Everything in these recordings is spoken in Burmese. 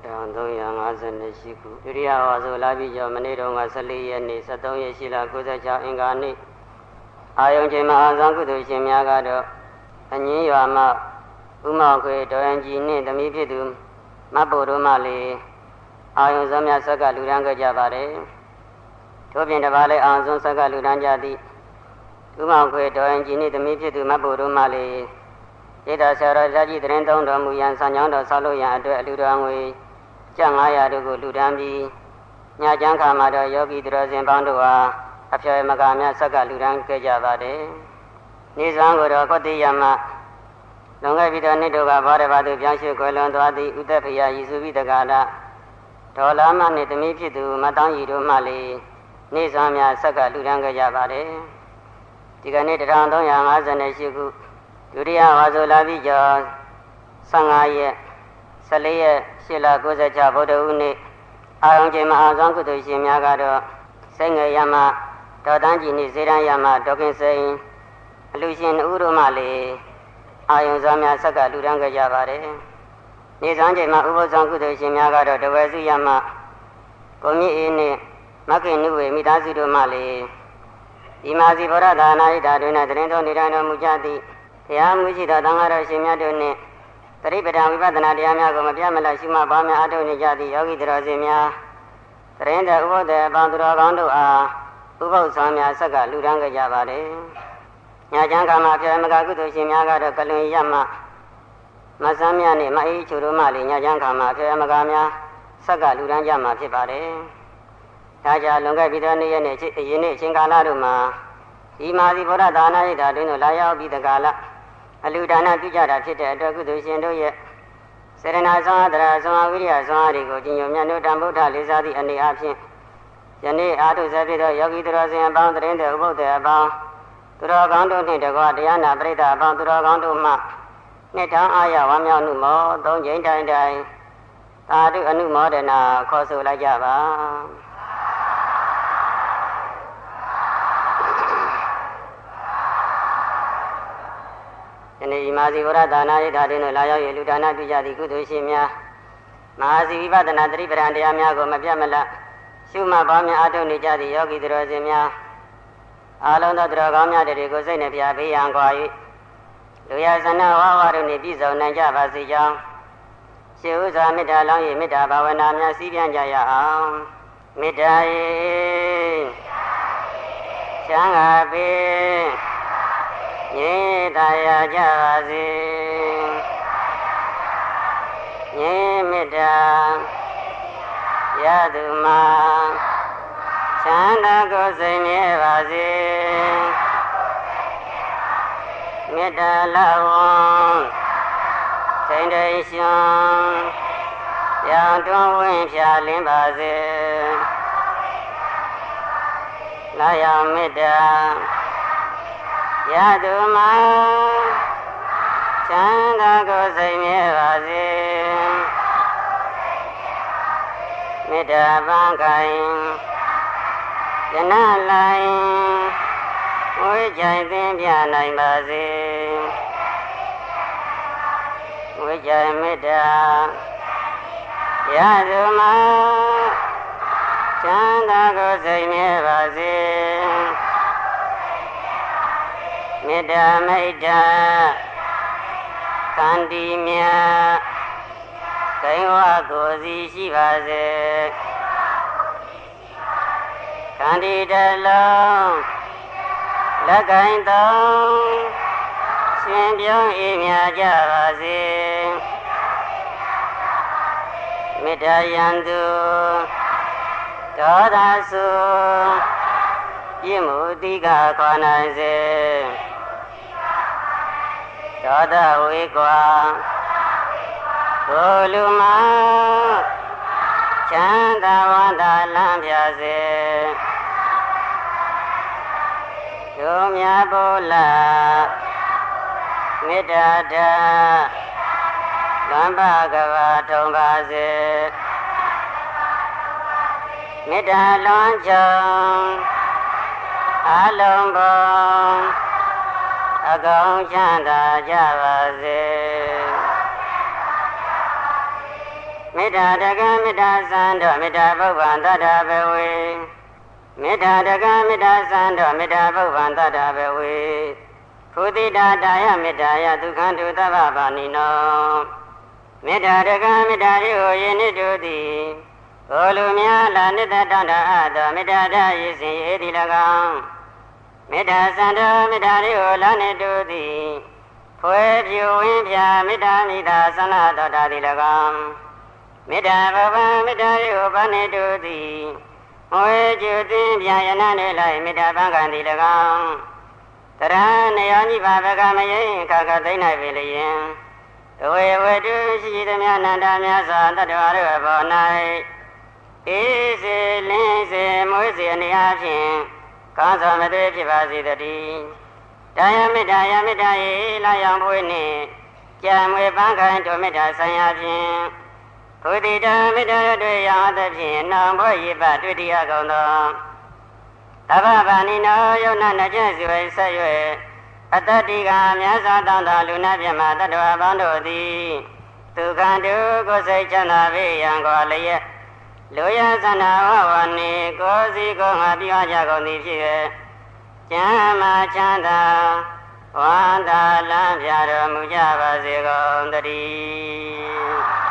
1358ခုဒုတိယဝါဆိုလာပြီးကျော်မနေ့တုန်းက14ရက်နေ့73ရက်ရှိလာ96အင်္ဂါနေ့အာယုံချိန်မှာအာဇံကုသိုလ်ရှင်များကတော့အငင်းရွာမှဥမောင်ခွေဒေါ်ရင်ကြီးနှင့်သမီးဖြစ်သူမတ်ဖို့တို့မှလည်းအာယုံစွမ်းများဆက်ကလူရန်ခဲ့ကြပါတယ်ထို့ပြင်တပါးလည်းအာယုံစွမ်းဆက်ကလူရန်ကြသည်ဥမောင်ခွေဒေါ်ရင်ကြီးနှင့်သမီးဖြစ်သူမတ်ဖို့တို့မှလည်းဧတာဆရာတော်ကြီးတရင်သုံးတော်မူရန်ဆံကြောင်းတော်ဆောက်လုပ်ရန်အတွက်အလူတော်ငွေကျပ်900တို့ကိုလူတန်းပြီးညချမ်းခါမှာတော့ယောဂီသူတော်စင်ပေါင်းတို့ဟာအဖျော်မကာများဆက်ကလူတန်းခဲ့ကြပါတယ်။နေ့စွမ်းကိုတော့ကောတိယမလွန်ခဲ့ပြီးတော့နေ့တို့ကဘာရဘာသူပြောင်းရွှေ့ကွယ်လွန်သွားသည့်ဥသက်ဖရာရည်စုပြီးတက္ကရာဒေါ်လာမနှင့်သမီးဖြစ်သူမတောင်းရီတို့မှလည်းနေ့စွမ်းများဆက်ကလူတန်းခဲ့ကြပါတယ်။ဒီကနေ့1358ခုဒုတိယဝါဆိုလာပြီးကျော်15ရက်14ရက်8လ96ဗုဒ္ဓဦးနေ့အာရုံချိန်မှာအာဇံကုသိုလ်ရှင်များကတော့စိတ်ငယ်ရမဒေါ်တန်းကြီးနှင့်ဇေရန်ရမဒေါကင်စိန်အလူရှင်ဦးတို့မှလည်းအာယုံစွာများဆက်ကလူတန်းခဲ့ကြပါတယ်။နေ့စွမ်းချိန်မှာဥပုသ္ဇံကုသိုလ်ရှင်များကတော့တဝဲစုရမကိုမြင့်အေးနှင့်မက္ခိနုဝေမိသားစုတို့မှလည်းဒီမာစီဗောဓသာနာဣတာတွင်၌တရင်တော်နေတော်မူကြသည့်ဘုရားမူရှိသောသံဃာတော်ရှင်များတို့နှင့်ပရိပဒံဝိပဿနာတရားများကိုမပြတ်မလတ်ရှုမှတ်ပါများအားထုတ်နေကြသည့်ယောဂီတော်စင်များတရင်တော်ဥပုဒ္ဒေအပေါင်းသူတော်ကောင်းတို့အားဥပုသ္ဇံများဆက်ကလူတန်းကြပါတယ်။ညချမ်းခါမှာဖြေမကကုသိုလ်ရှင်များကတော့ကလွန်ရမမဆမ်းများနှင့်မအေးချိုတို့မှလည်းညချမ်းခါမှာဖြေမကများဆက်ကလူတန်းကြမှာဖြစ်ပါတယ်။ဒါကြောင့်လွန်ခဲ့ပြီးသောနေ့ရက်နဲ့ယနေ့အချိန်ကာလတို့မှာဒီမာစီဗောဓသာနာဣတာတွင်တို့လာရောက်ပြီးတကာလအလူဒါနပြုကြတာဖြစ်တဲ့အတွက်ကုသိုလ်ရှင်တို့ရဲ့စေရနာဆောင်အတရာဆောင်ဝိရိယဆောင်အားတွေကိုကြီးညိုမြတ်တို့တန်ဗုဒ္ဓလေးစားသည့်အနေအချင်းယနေ့အာထုဆဲဖြစ်သောယောဂီတော်စင်အပေါင်းတရင်တဲ့ဥပုသ္တေအပေါင်းသူတော်ကောင်းတို့နှင့်တကွတရားနာပရိသတ်အပေါင်းသူတော်ကောင်းတို့မှနှစ်ထောင်အားရဝမ်းမြောက်မှုမောသုံးကြိမ်တိုင်တိုင်သာဓုအနုမောဒနာခေါ်ဆိုလိုက်ကြပါယနေ့မာစီဝရဒါနာဣတာတွင်လာရောက်ရလူဒါနပြုကြသည့်ကုသိုလ်ရှင်များမဟာစီဝိပဿနာတတိပဒံတရားများကိုမပြတ်မလတ်ရှုမှတ်ပါများအားထုတ်နေကြသည့်ယောဂီသူတော်စင်များအားလုံးသောသူတော်ကောင်းများတွေကိုစိတ်နှပြဘေးရန်ကွာ၍လူရဇနဝါဝါတို့နှင့်ပြည့်စုံနိုင်ကြပါစေကြောင်းရှေးဥစွာမေတ္တာလောင်း၍မေတ္တာဘာဝနာများစီးပြန်ကြရအောင်မေတ္တာ၏ချမ်းသာပေငြိမ်းသာရကြပါစေငြိမ်းမေတ္တာရသူမှာချမ်းသာကိုယ်စိတ်မြဲပါစေမေတ္တာလာဝံစိတ်တိရှင်ရောင်တွန်းဝင်းဖြာလင်းပါစေလာရောက်မေတ္တာရသူမှာချမ်းသာကိုယ်စိတ်မြဲပါစေမေတ္တာပန်းကိုင်ယနလိုင်းဝိကြိုင်သင်ပြနိုင်ပါစေဝိကြိုင်မေတ္တာရသူမှာချမ်းသာကိုယ်စိတ်မြဲပါစေမေတ္တာမိတ်တာကံတီမြတ်ဂိဝကိုစီရှိပါစေကံတီတလုံးလက်ကင်သုံးရှင်ပြုံးအေးမြကြပါစေမေတ္တာယံသူဒေါသဆုပြည့်မှုတိကခွာနိုင်စေဒေါသဝေကွာကိုလူမချမ်းသာဝန္တာလမ်းပြစေတို့မြတ်ဘုလားမေတ္တာတလမ်းပါကဘာထုံပါစေမေတ္တာလွန်ချုံအလုံးစုံအကုန်ချမ်းသာကြပါစေမေတ္တာတကမေတ္တာစံတော်မေတ္တာပုဗ္ဗံတတ္တဘဝေမေတ္တာတကမေတ္တာစံတော်မေတ္တာပုဗ္ဗံတတ္တဘဝေဖုတိတာတာယမေတ္တာယဒုက္ခံတုသဗ္ဗပါဏိနောမေတ္တာတကမေတ္တာရိဟောယနိတုတိဘောလူများလာနိတ္တတန္တာအတောမေတ္တာတယေစဉ်ယေတိ၎င်းမေတ္တာစံတော်မေတ္တာရိဟောလာနိတုတိဖွယ်ပြူဝင်းပြမေတ္တာမိတာသနာတော်တာတိ၎င်းမေတ္တာဘဝမေတ္တာရိဟောပါနိတုတိမွေကျူသိပြယနာနေလိုက်မေတ္တာပံကံတိ၎င်းတရဏယောညိပါဘကမယိခခသိမ့်၌ပေလျင်တဝေဝတုရှိသည်များနန္ဒများစွာတတ္တဝါတို့ဘော၌အေးစေလင်းစေမွေးစေအနေအချင်းကောင်းစွာမသွေဖြစ်ပါစေတည်းတာယမေတ္တာယမေတ္တာယေလာယောင်ပွေးနှင့်ကြံမွေပန်းခိုင်တို့မေတ္တာဆိုင်ရာဖြင့်ဘုဒ္ဓတမေတ္တာတွေ့ရသဖြင့်နောင်ဘွေရပတွေ့တရားကုန်သောသဗ္ဗဗာနိနောယုံနာနှကျစွေဆက်၍အတ္တတိကမြတ်စွာတောင်းတော်လူနာပြမတတ္တဝါပေါင်းတို့သည်ဒုက္ခတုကိုယ်စိတ်ချမ်းသာပေရန်ကိုလျက်လူရသနာဝဝနေကိုယ်စီကိုယ်ငါပြကြကုန်သည်ဖြစ်၍ကျမ်းမာချမ်းသာဝန္တာလမ်းပြတော်မူကြပါစေကုန်သတည်း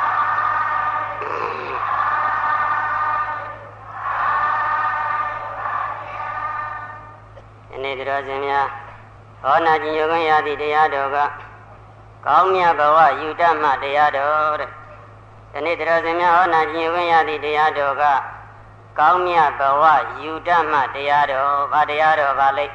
ယနေ့တော်စင်များဟောနာကျင်ယုံခွင့်ရသည့်တရားတော်ကကောင်းမြတ်ဘဝယူတတ်မှတရားတော်တဲ့ယနေ့တော်စင်များဟောနာကျင်ယုံခွင့်ရသည့်တရားတော်ကကောင်းမြတ်ဘဝယူတတ်မှတရားတော်ဘာတရားတော်ပါလိမ့်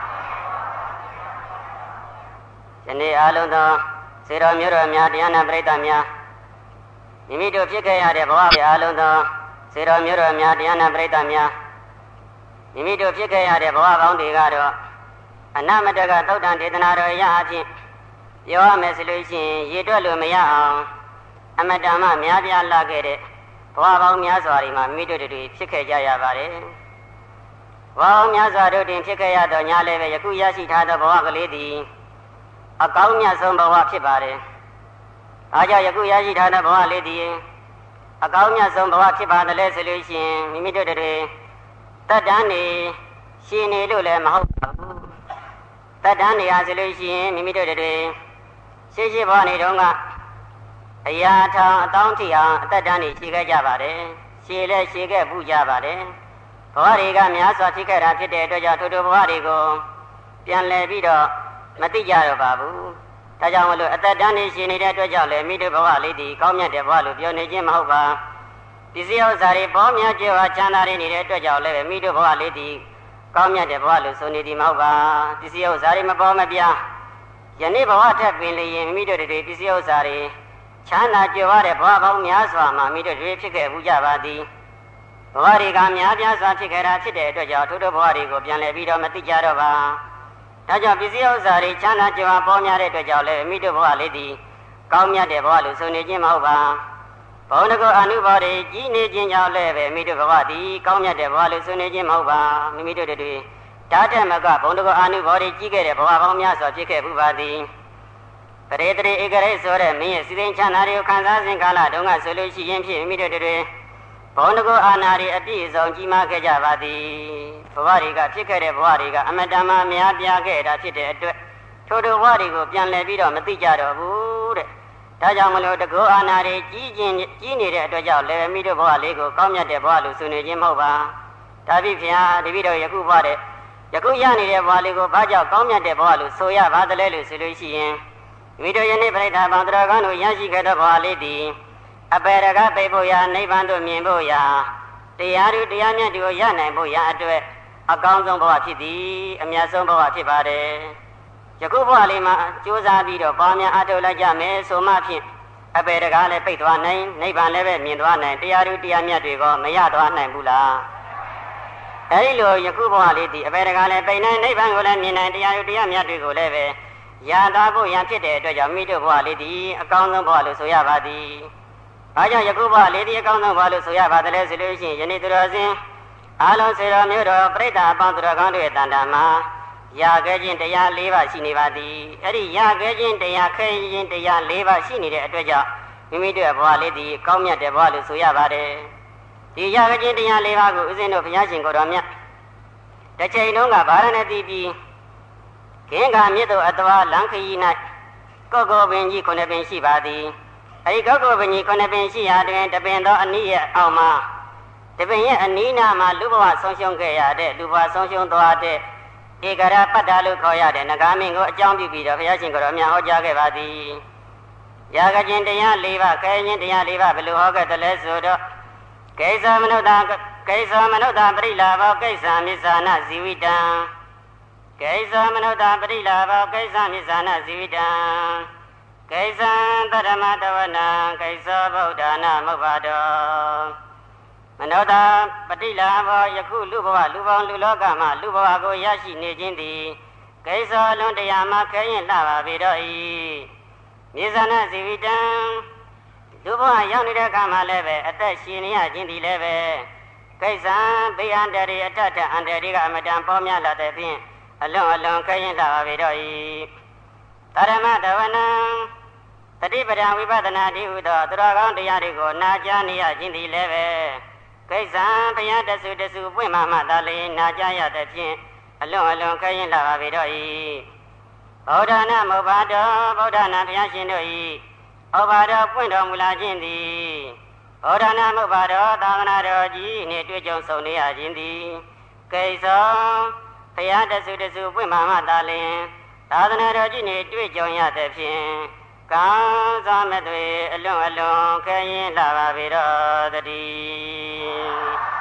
ယနေ့အားလုံးသောစေတော်မျိုးတော်များတရားနာပရိသတ်များမိမိတို့ဖြစ်ခဲ့ရတဲ့ဘဝအားလုံးသောစေတော်မျိုးတော်များတရားနာပရိသတ်များမိမိတို့ဖြစ်ခဲ့ရတဲ့ဘဝပေါင်းတွေကတော့အနမတကသုတ်တံဒေသနာတော်ရအချင်းပြောရမယ်ဆိုလို့ရှိရင်ရေတွက်လို့မရအောင်အမတန်မှများပြားလာခဲ့တဲ့ဘဝပေါင်းများစွာတွေမှာမိမိတို့တွေဖြစ်ခဲ့ကြရပါတယ်ဘဝပေါင်းများစွာတို့တွင်ဖြစ်ခဲ့ရတော့ညာလည်းပဲယခုရရှိထားသောဘဝကလေးသည်အကောင်းမြတ်ဆုံးဘဝဖြစ်ပါတယ်အားကြောင့်ယခုရရှိထားတဲ့ဘဝလေးသည်အကောင်းမြတ်ဆုံးဘဝဖြစ်ပါတယ်လဲဆိုလို့ရှိရင်မိမိတို့တွေတတ္တန်နေရှင်နေလို့လည်းမဟုတ်ပါဘူးတတ္တန်နေရဆိုလို့ရှိရင်မိမိတို့တွေရှိဘဝနေတုန်းကအရာထောင်အတောင်းထီအောင်အတ္တန်နေရှိခဲ့ကြပါတယ်ရှိလဲရှိခဲ့ပူကြပါတယ်ဘဝတွေကများစွာဖြစ်ခဲ့တာဖြစ်တဲ့အတွက်ကြောင့်ထိုဘဝတွေကိုပြန်လည်ပြီးတော့မသိကြတော့ပါဘူးဒါကြောင့်မလို့အတ္တန်နေရှင်နေတဲ့အတွက်ကြောင့်လည်းမိတို့ဘဝလေးဒီကောင်းမြတ်တဲ့ဘဝလို့ပြောနေခြင်းမဟုတ်ပါပစ္စည်းဥစ္စာတွေပေါများကြွားချမ်းသာနေနေတဲ့အတွက်ကြောင့်လည်းမိတို့ဘဝလေးဒီကောင်းမြတ်တဲ့ဘဝလို့ဆိုနေသည်မဟုတ်ပါပစ္စည်းဥစ္စာတွေမပေါ်မပြယနေ့ဘဝထက်ပင်လျင်မိတို့တွေပစ္စည်းဥစ္စာတွေချမ်းသာကြွားတဲ့ဘဝပေါင်းများစွာမှာမိတို့တွေဖြစ်ခဲ့ဘူးကြပါသည်ဘဝတွေကများပြားစွာဖြစ်ခဲ့တာဖြစ်တဲ့အတွက်ကြောင့်ထိုဘဝတွေကိုပြန်လည်ပြီးတော့မသိကြတော့ပါဒါကြောင့်ပစ္စည်းဥစ္စာတွေချမ်းသာကြွားပေါ်များတဲ့အတွက်ကြောင့်လည်းမိတို့ဘဝလေးဒီကောင်းမြတ်တဲ့ဘဝလို့ဆိုနေခြင်းမဟုတ်ပါဘုံတကောအနုဘောတွေကြီးနေခြင်းကြောင့်လည်းပဲမိတို့ဘဝဒီကောင်းမြတ်တဲ့ဘဝလို့ဆိုနေခြင်းမဟုတ်ပါမိမိတို့တွေဓာတ်တက်မကဘုံတကောအနုဘောတွေကြီးခဲ့တဲ့ဘဝပေါင်းများစွာဖြစ်ခဲ့ဘူးပါသည်ပရိသေဧကရိဆိုတဲ့မင်းရဲ့စီစဉ်ချမ်းသာတွေကိုခံစားစဉ်ကာလတုန်းကဆိုလို့ရှိရင်ဖြစ်မိတို့တွေဘုံတကောအာနာတွေအပြည့်အစုံကြီးမားခဲ့ကြပါသည်ဘဝတွေကဖြစ်ခဲ့တဲ့ဘဝတွေကအမတန်မှများပြားခဲ့တာဖြစ်တဲ့အတွက်ထိုဘဝတွေကိုပြန်လည်ပြီးတော့မသိကြတော့ဘူးတဲ့ဒါကြောင့်မလို့တကောအာနာတွေကြီးနေတဲ့အတွက်ကြောင့်လည်းမိတို့ဘဝလေးကိုကောင်းမြတ်တဲ့ဘဝလို့ဆိုနေခြင်းမဟုတ်ပါဒါဖြစ်ဖြင့်တပည့်တော်ယခုဘဝတဲ့ယခုရနေတဲ့ဘဝလေးကိုဘာကြောင့်ကောင်းမြတ်တဲ့ဘဝလို့ဆိုရပါသလဲလို့ဆိုလို့ရှိရင်မိတို့ယနေ့ပြိဋ္ဌာပေါင်းတော်ကောင်းတို့ရရှိခဲ့တဲ့ဘဝလေးသည်အပေရကသိဖို့ရာနိဗ္ဗာန်သို့မြင်ဖို့ရာတရားတို့တရားမြတ်တို့ရနိုင်ဖို့ရာအတွက်အကောင်းဆုံးဘဝဖြစ်သည်အမြတ်ဆုံးဘဝဖြစ်ပါတယ်ယခုဘဝလေးမှာကြိုးစားပြီးတော့ပေါင်းများအထောက်လိုက်ကြမယ်ဆိုမှဖြင့်အပေတကားလည်းပိတ်သွားနိုင်နိဗ္ဗာန်လည်းပဲမြင်သွားနိုင်တရားတို့တရားမြတ်တွေကမရသွားနိုင်ဘူးလားအဲဒီလိုယခုဘဝလေးဒီအပေတကားလည်းပိတ်နိုင်နိဗ္ဗာန်ကိုလည်းမြင်နိုင်တရားတို့တရားမြတ်တွေကိုလည်းပဲရသွားဖို့ရန်ဖြစ်တဲ့အတွက်ကြောင့်မိတို့ဘဝလေးဒီအကောင်းဆုံးဘဝလို့ဆိုရပါသည်ဘာကြောင့်ယခုဘဝလေးဒီအကောင်းဆုံးဘဝလို့ဆိုရပါသလဲဆိုလို့ရှိရင်ယနေ့တော်စဉ်အားလုံးစေတော်မျိုးတော်ပြိဋ္ဌာအပေါင်းတော်ကောင်းတို့ရဲ့တန်တာမှာရခဲ့ခြင်းတရား၄ပါးရှိနေပါသည်အဲ့ဒီရခဲ့ခြင်းတရားခဲခြင်းတရား၄ပါးရှိနေတဲ့အတွက်ကြောင့်မိမိတို့ဘဝလေးဒီကောင်းမြတ်တဲ့ဘဝလို့ဆိုရပါတယ်ဒီရကချင်းတရား၄ပါးကိုဦးဇင်းတို့ဘုရားရှင်ကိုယ်တော်မြတ်တစ်ချိန်တုန်းကဗာရဏသီပြည်ခင်းကမြစ်တို့အတော်လမ်းခရီး၌ကော့ကောပင်ကြီး9ပင်ရှိပါသည်အဲဒီကော့ကောပင်ကြီး9ပင်ရှိရာတွင်တပင်သောအနည်းရဲ့အောက်မှာတပင်ရဲ့အနီးနားမှာလူဘဝဆုံးရှုံးခဲ့ရတဲ့လူဘဝဆုံးရှုံးသွားတဲ့ဧကရပတ္တာလို့ခေါ်ရတဲ့နဂါမင်းကိုအကြောင်းပြုပြီးတော့ဘုရားရှင်ကိုယ်တော်မြတ်ဟောကြားခဲ့ပါသည်ရာဂခြင်းတရား၄ပါးခဲခြင်းတရား၄ပါးဘယ်လိုဟောခဲ့တယ်လဲဆိုတော့ကိစ္စမနုဿာပရိလာဘောကိစ္စမစ္ဆာနဇီဝိတံကိစ္စမနုဿာပရိလာဘောကိစ္စမစ္ဆာနဇီဝိတံကိစ္စတရမတဝနာကိစ္စဗုဒ္ဓနာမုပ္ပါတောမနောတာပတိလာဘောယခုလူဘဝလူပေါင်းလူလောကမှာလူဘဝကိုရရှိနေခြင်းသည်ကိစ္စလွန်တရားမှာခဲရင်လှပါပေတော့၏မြေဇာနာဇီဝိတံလူဘဝရောက်နေတဲ့အခါမှာလည်းပဲအသက်ရှင်နေရခြင်းသည်လည်းပဲကိစ္စဘေးအန္တရာယ်အတ္တအန္တရာယ်ကအမတန်ပေါများလာတဲ့ဖြင့်အလွန်ခဲရင်လှပါပေတော့၏တရမတဝနံတတိပဒံဝိပဿနာတိဟုသောသူတော်ကောင်းတရားတွေကိုနာကြားနေရခြင်းသည်လည်းပဲကိစ္စဘုရားတဆူပွင့်မှသာလျှင်နာကြားရတဲ့ဖြင့်အလွန်ခဲရင်လာပါပေတော့၏ဗုဒ္ဓနာမုပ္ပါတောဗုဒ္ဓနာဘုရားရှင်တို့၏ဩဘာတော်ပွင့်တော်မူလာခြင်းသည်ဗုဒ္ဓနာမုပ္ပါတောသာသနာတော်ကြီးနှင့်တွေ့ကြုံဆုံနေရခြင်းသည်ကိစ္စဘုရားတဆူပွင့်မှသာလျှင်သာသနာတော်ကြီးနှင့်တွေ့ကြုံရတဲ့ဖြင့်ကောင်းစွာမဲ့တွေအလွန်ခဲရင်လာပါပေတော့တည်း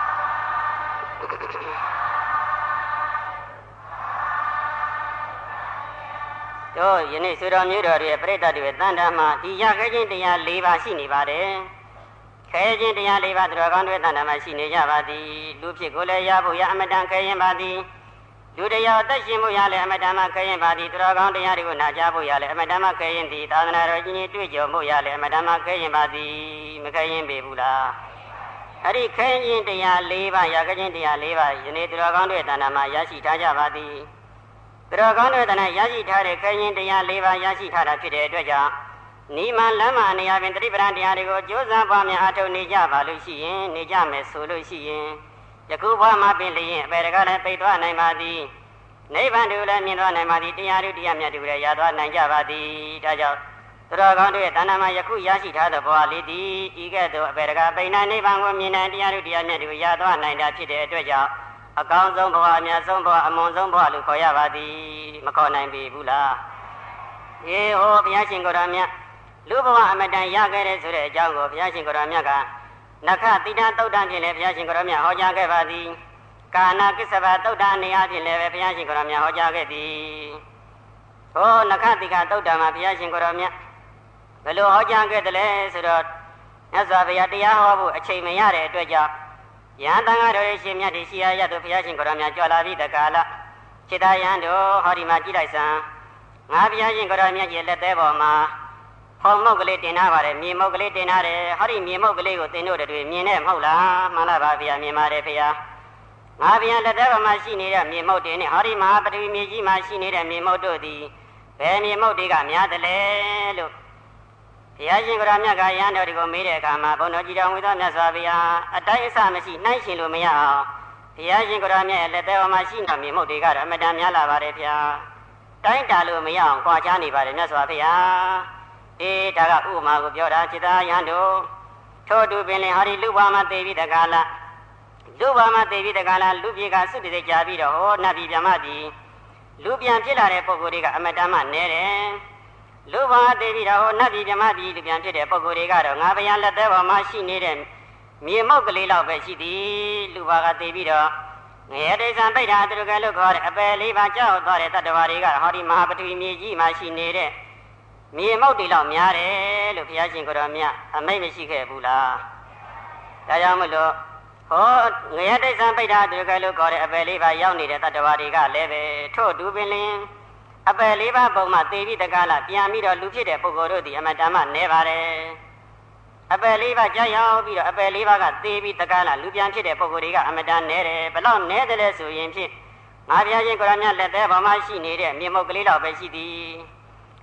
တို့ယနေ့ဆွေတော်မျိုးတော်ရဲ့ပြိတ္တတွေတန်တာမှာဒီရခဲခြင်းတရား၄ပါးရှိနေပါတယ်ခဲခြင်းတရား၄ပါးသူတော်ကောင်းတွေတန်တာမှာရှိနေကြပါသည်လူဖြစ်ကိုလည်းရဖို့ရအမတန်ခဲရင်ပါသည်လူတရားအသက်ရှင်မှုရလည်းအမတန်မှခဲရင်ပါသည်သူတော်ကောင်းတရားတွေကိုနာကြားဖို့ရလည်းအမတန်မှခဲရင်သည်သာသနာတော်ကြီးကြီးတွေ့ကြုံမှုရလည်းအမတန်မှခဲရင်ပါသည်မခဲရင်ပေဘူးလားအဲ့ဒီခဲရင်တရား၄ပါးရခဲခြင်းတရား၄ပါးယနေ့သူတော်ကောင်းတွေတန်တာမှာရရှိထားကြပါသည်သူတော်ကောင်းတွေတန်တာရရှိထားတဲ့ခဲရင်တရား၄ပါးရရှိထားတာဖြစ်တဲ့အတွက်ကြောင့်နိမလမ်းမအနေအချင်းတတိပဒံတရားတွေကိုကြိုးစားပွားများအားထုတ်နေကြပါလို့ရှိရင်နေကြမယ်ဆိုလို့ရှိရင်ယခုဘဝမှာပင်လျင်အပေတကလည်းသိသွားနိုင်ပါသည်နိဗ္ဗာန်တို့လည်းမြင်သွားနိုင်ပါသည်တရားတို့တရားမြတ်တို့လည်းရသွားနိုင်ကြပါသည်ဒါကြောင့်သူတော်ကောင်းတို့ရဲ့တဏ္ဍာမှာယခုရရှိထားတဲ့ဘဝလေးသည်ဤကဲ့သို့အပေတကပိဏနိဗ္ဗာန်ကိုမြင်နိုင်တရားတို့တရားမြတ်တို့ရသွားနိုင်တာဖြစ်တဲ့အတွက်ကြောင့်အကောင်းဆုံးဘဝအမြတ်ဆုံးဘဝအမွန်ဆုံးဘဝလို့ခေါ်ရပါသည်မခေါ်နိုင်ပြီဘူးလားဟေးဟောဘုရားရှင်ကိုယ်တော်မြတ်လူဘဝအမတန်ရခဲ့တဲ့ဆိုတဲ့အကြောင်းကိုဘုရားရှင်ကိုယ်တော်မြတ်ကနခတိတသုတ်တံဖြင့်လည်းဘုရားရှင်ကိုယ်တော်မြတ်ဟောကြားခဲ့ပါသည်ကာနာကိစ္စဘသုတ်တံနေရာဖြင့်လည်းဘုရားရှင်ကိုယ်တော်မြတ်ဟောကြားခဲ့သည်ဟောနခတိကသုတ်တံမှာဘုရားရှင်ကိုယ်တော်မြတ်ဘယ်လိုဟောကြားခဲ့တယ်လဲဆိုတော့မြတ်စွာဘုရားတရားဟောဖို့အချိန်မရတဲ့အတွက်ကြောင့်ယဟန်တန်ဃာတော်ရဲ့ရှင်မြတ်တွေရှိရသို့ဘုရားရှင်ကိုယ်တော်မြတ်ကြွလာပြီးတကာလခြေသားယဟန်တို့ဟောဒီမှာကြည့်လိုက်စမ်းငါဘုရားရှင်ကိုယ်တော်မြတ်ရဲ့လက်သေးပေါ်မှာဖုံမုတ်ကလေးတင်ထားပါတယ်မြေမုတ်ကလေးတင်ထားတယ်ဟောဒီမြေမုတ်ကလေးကိုသင်တို့တွေမြင်နေမဟုတ်လားမှန်လားပါဗျာမြင်ပါတယ်ဖေဟာငါဗျာလက်သေးမှာရှိနေတဲ့မြေမုတ်တင်နဲ့ဟောဒီမဟာပထဝီမြေကြီးမှာရှိနေတဲ့မြေမုတ်တို့သည်ဘယ်မြေမုတ်တွေကများတယ်လဲလို့ဘုရားရှင်ကိုယ်တော်မြတ်ကရဟန်းတော်တွေကိုမေးတဲ့အခါမှာဘုန်းတော်ကြီးတော်ဝိသောမြတ်စွာဘုရားအတိုင်းအဆမရှိနှိုင်းရှင်လို့မရအောင်ဘုရားရှင်ကိုယ်တော်မြတ်ရဲ့လက်သေးမှာရှိတဲ့မြေမုတ်တွေကတော့အမတန်များလာပါတယ်ဗျာတိုင်းတာလို့မရအောင်ကြွားချနေပါတယ်မြတ်စွာဘုရားဒါကဥပမာကိုပြောတာจิตာယံတို့ထို့တူပင်လင်ဟာဒီလူဘဝမှာသိပြီးတကားလားလူဘဝမှာသိပြီးတကားလားလူပြေကစွတ်တိကြပြီးတော့ဟောနတ်ပြည်ပြမပြည်လူပြန်ဖြစ်လာတဲ့ပုဂ္ဂိုလ်တွေကအမတန်မှနဲတယ်လူဘဝသိပြီးတော့ဟောနတ်ပြည်ပြမပြည်လူပြန်ဖြစ်တဲ့ပုဂ္ဂိုလ်တွေကတော့ငါဗျာလက်သေးပေါ်မှာရှိနေတဲ့မြေမောက်ကလေးလောက်ပဲရှိသည်လူဘဝကသိပြီးတော့ငရေတိစ္ဆံပိဋ္ဌာသူတို့ကလို့ခေါ်တဲ့အပယ်လေးပါးကြောက်သွားတဲ့တတ္တဝါတွေကဟောဒီမဟာပထဝီမြေကြီးမှာရှိနေတဲ့မြေမောက်တွေလောက်များတယ်လို့ဘုရားရှင်ကိုယ်တော်မြတ်အမိန့်မရှိခဲ့ဘူးလားဒါကြောင့်မလို့ဟောငရေတိစ္ဆံပိဋ္ဌာသူတို့ကလို့ခေါ်တဲ့အပယ်လေးပါးရောက်နေတဲ့တတ္တဝါတွေကလည်းပဲထို့တူပင်လင်အပယ်လေးပါးပုံမှာသေပြီးတကားလားပြန်ပြီးတော့လူဖြစ်တဲ့ပုဂ္ဂိုလ်တို့ဒီအမတန်မှနဲပါတယ်အပယ်လေးပါးကြာရောက်ပြီးတော့အပယ်လေးပါးကသေပြီးတကားလားလူပြန်ဖြစ်တဲ့ပုဂ္ဂိုလ်တွေကအမတန်နဲတယ်ဘလောက်နဲတယ်လဲဆိုရင်ဖြင့်ငါဘုရားရှင်ကိုယ်တော်မြတ်လက်သေးပေါ်မှာရှိနေတဲ့မြေမုတ်ကလေးလောက်ပဲရှိသည်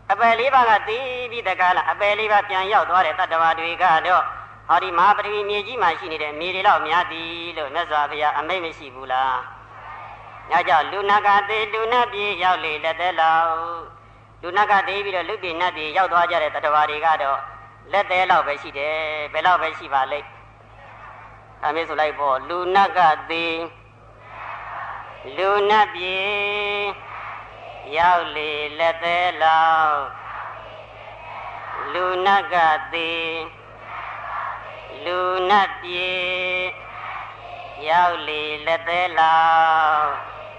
အပယ်လေးပါးကသိပြီးတကားလားအပယ်လေးပါးပြန်ရောက်သွားတဲ့တတ္တဝါတွေကတော့ဟောဒီမဟာပထဝီမြေကြီးမှာရှိနေတဲ့မြေတွေလောက်များသည်လို့မြတ်စွာဘုရားအမိန့်မရှိဘူးလား။ဒါကြောင့်လူနာကသေးလူနာပြေရောက်လေလက်သေးလောက်လူနာကသေးပြီးတော့လူပြေနတ်ပြေရောက်သွားကြတဲ့တတ္တဝါတွေကတော့လက်သေးလောက်ပဲရှိတယ်ဘယ်လောက်ပဲရှိပါလိမ့်။အမေဆိုလိုက်ပေါ့လူနာကသေးလူနာပြေရောက်လေလက်သေးလောက်လူနာကသေးလူနတ်ပြေရောက်လေလက်သေးလောက်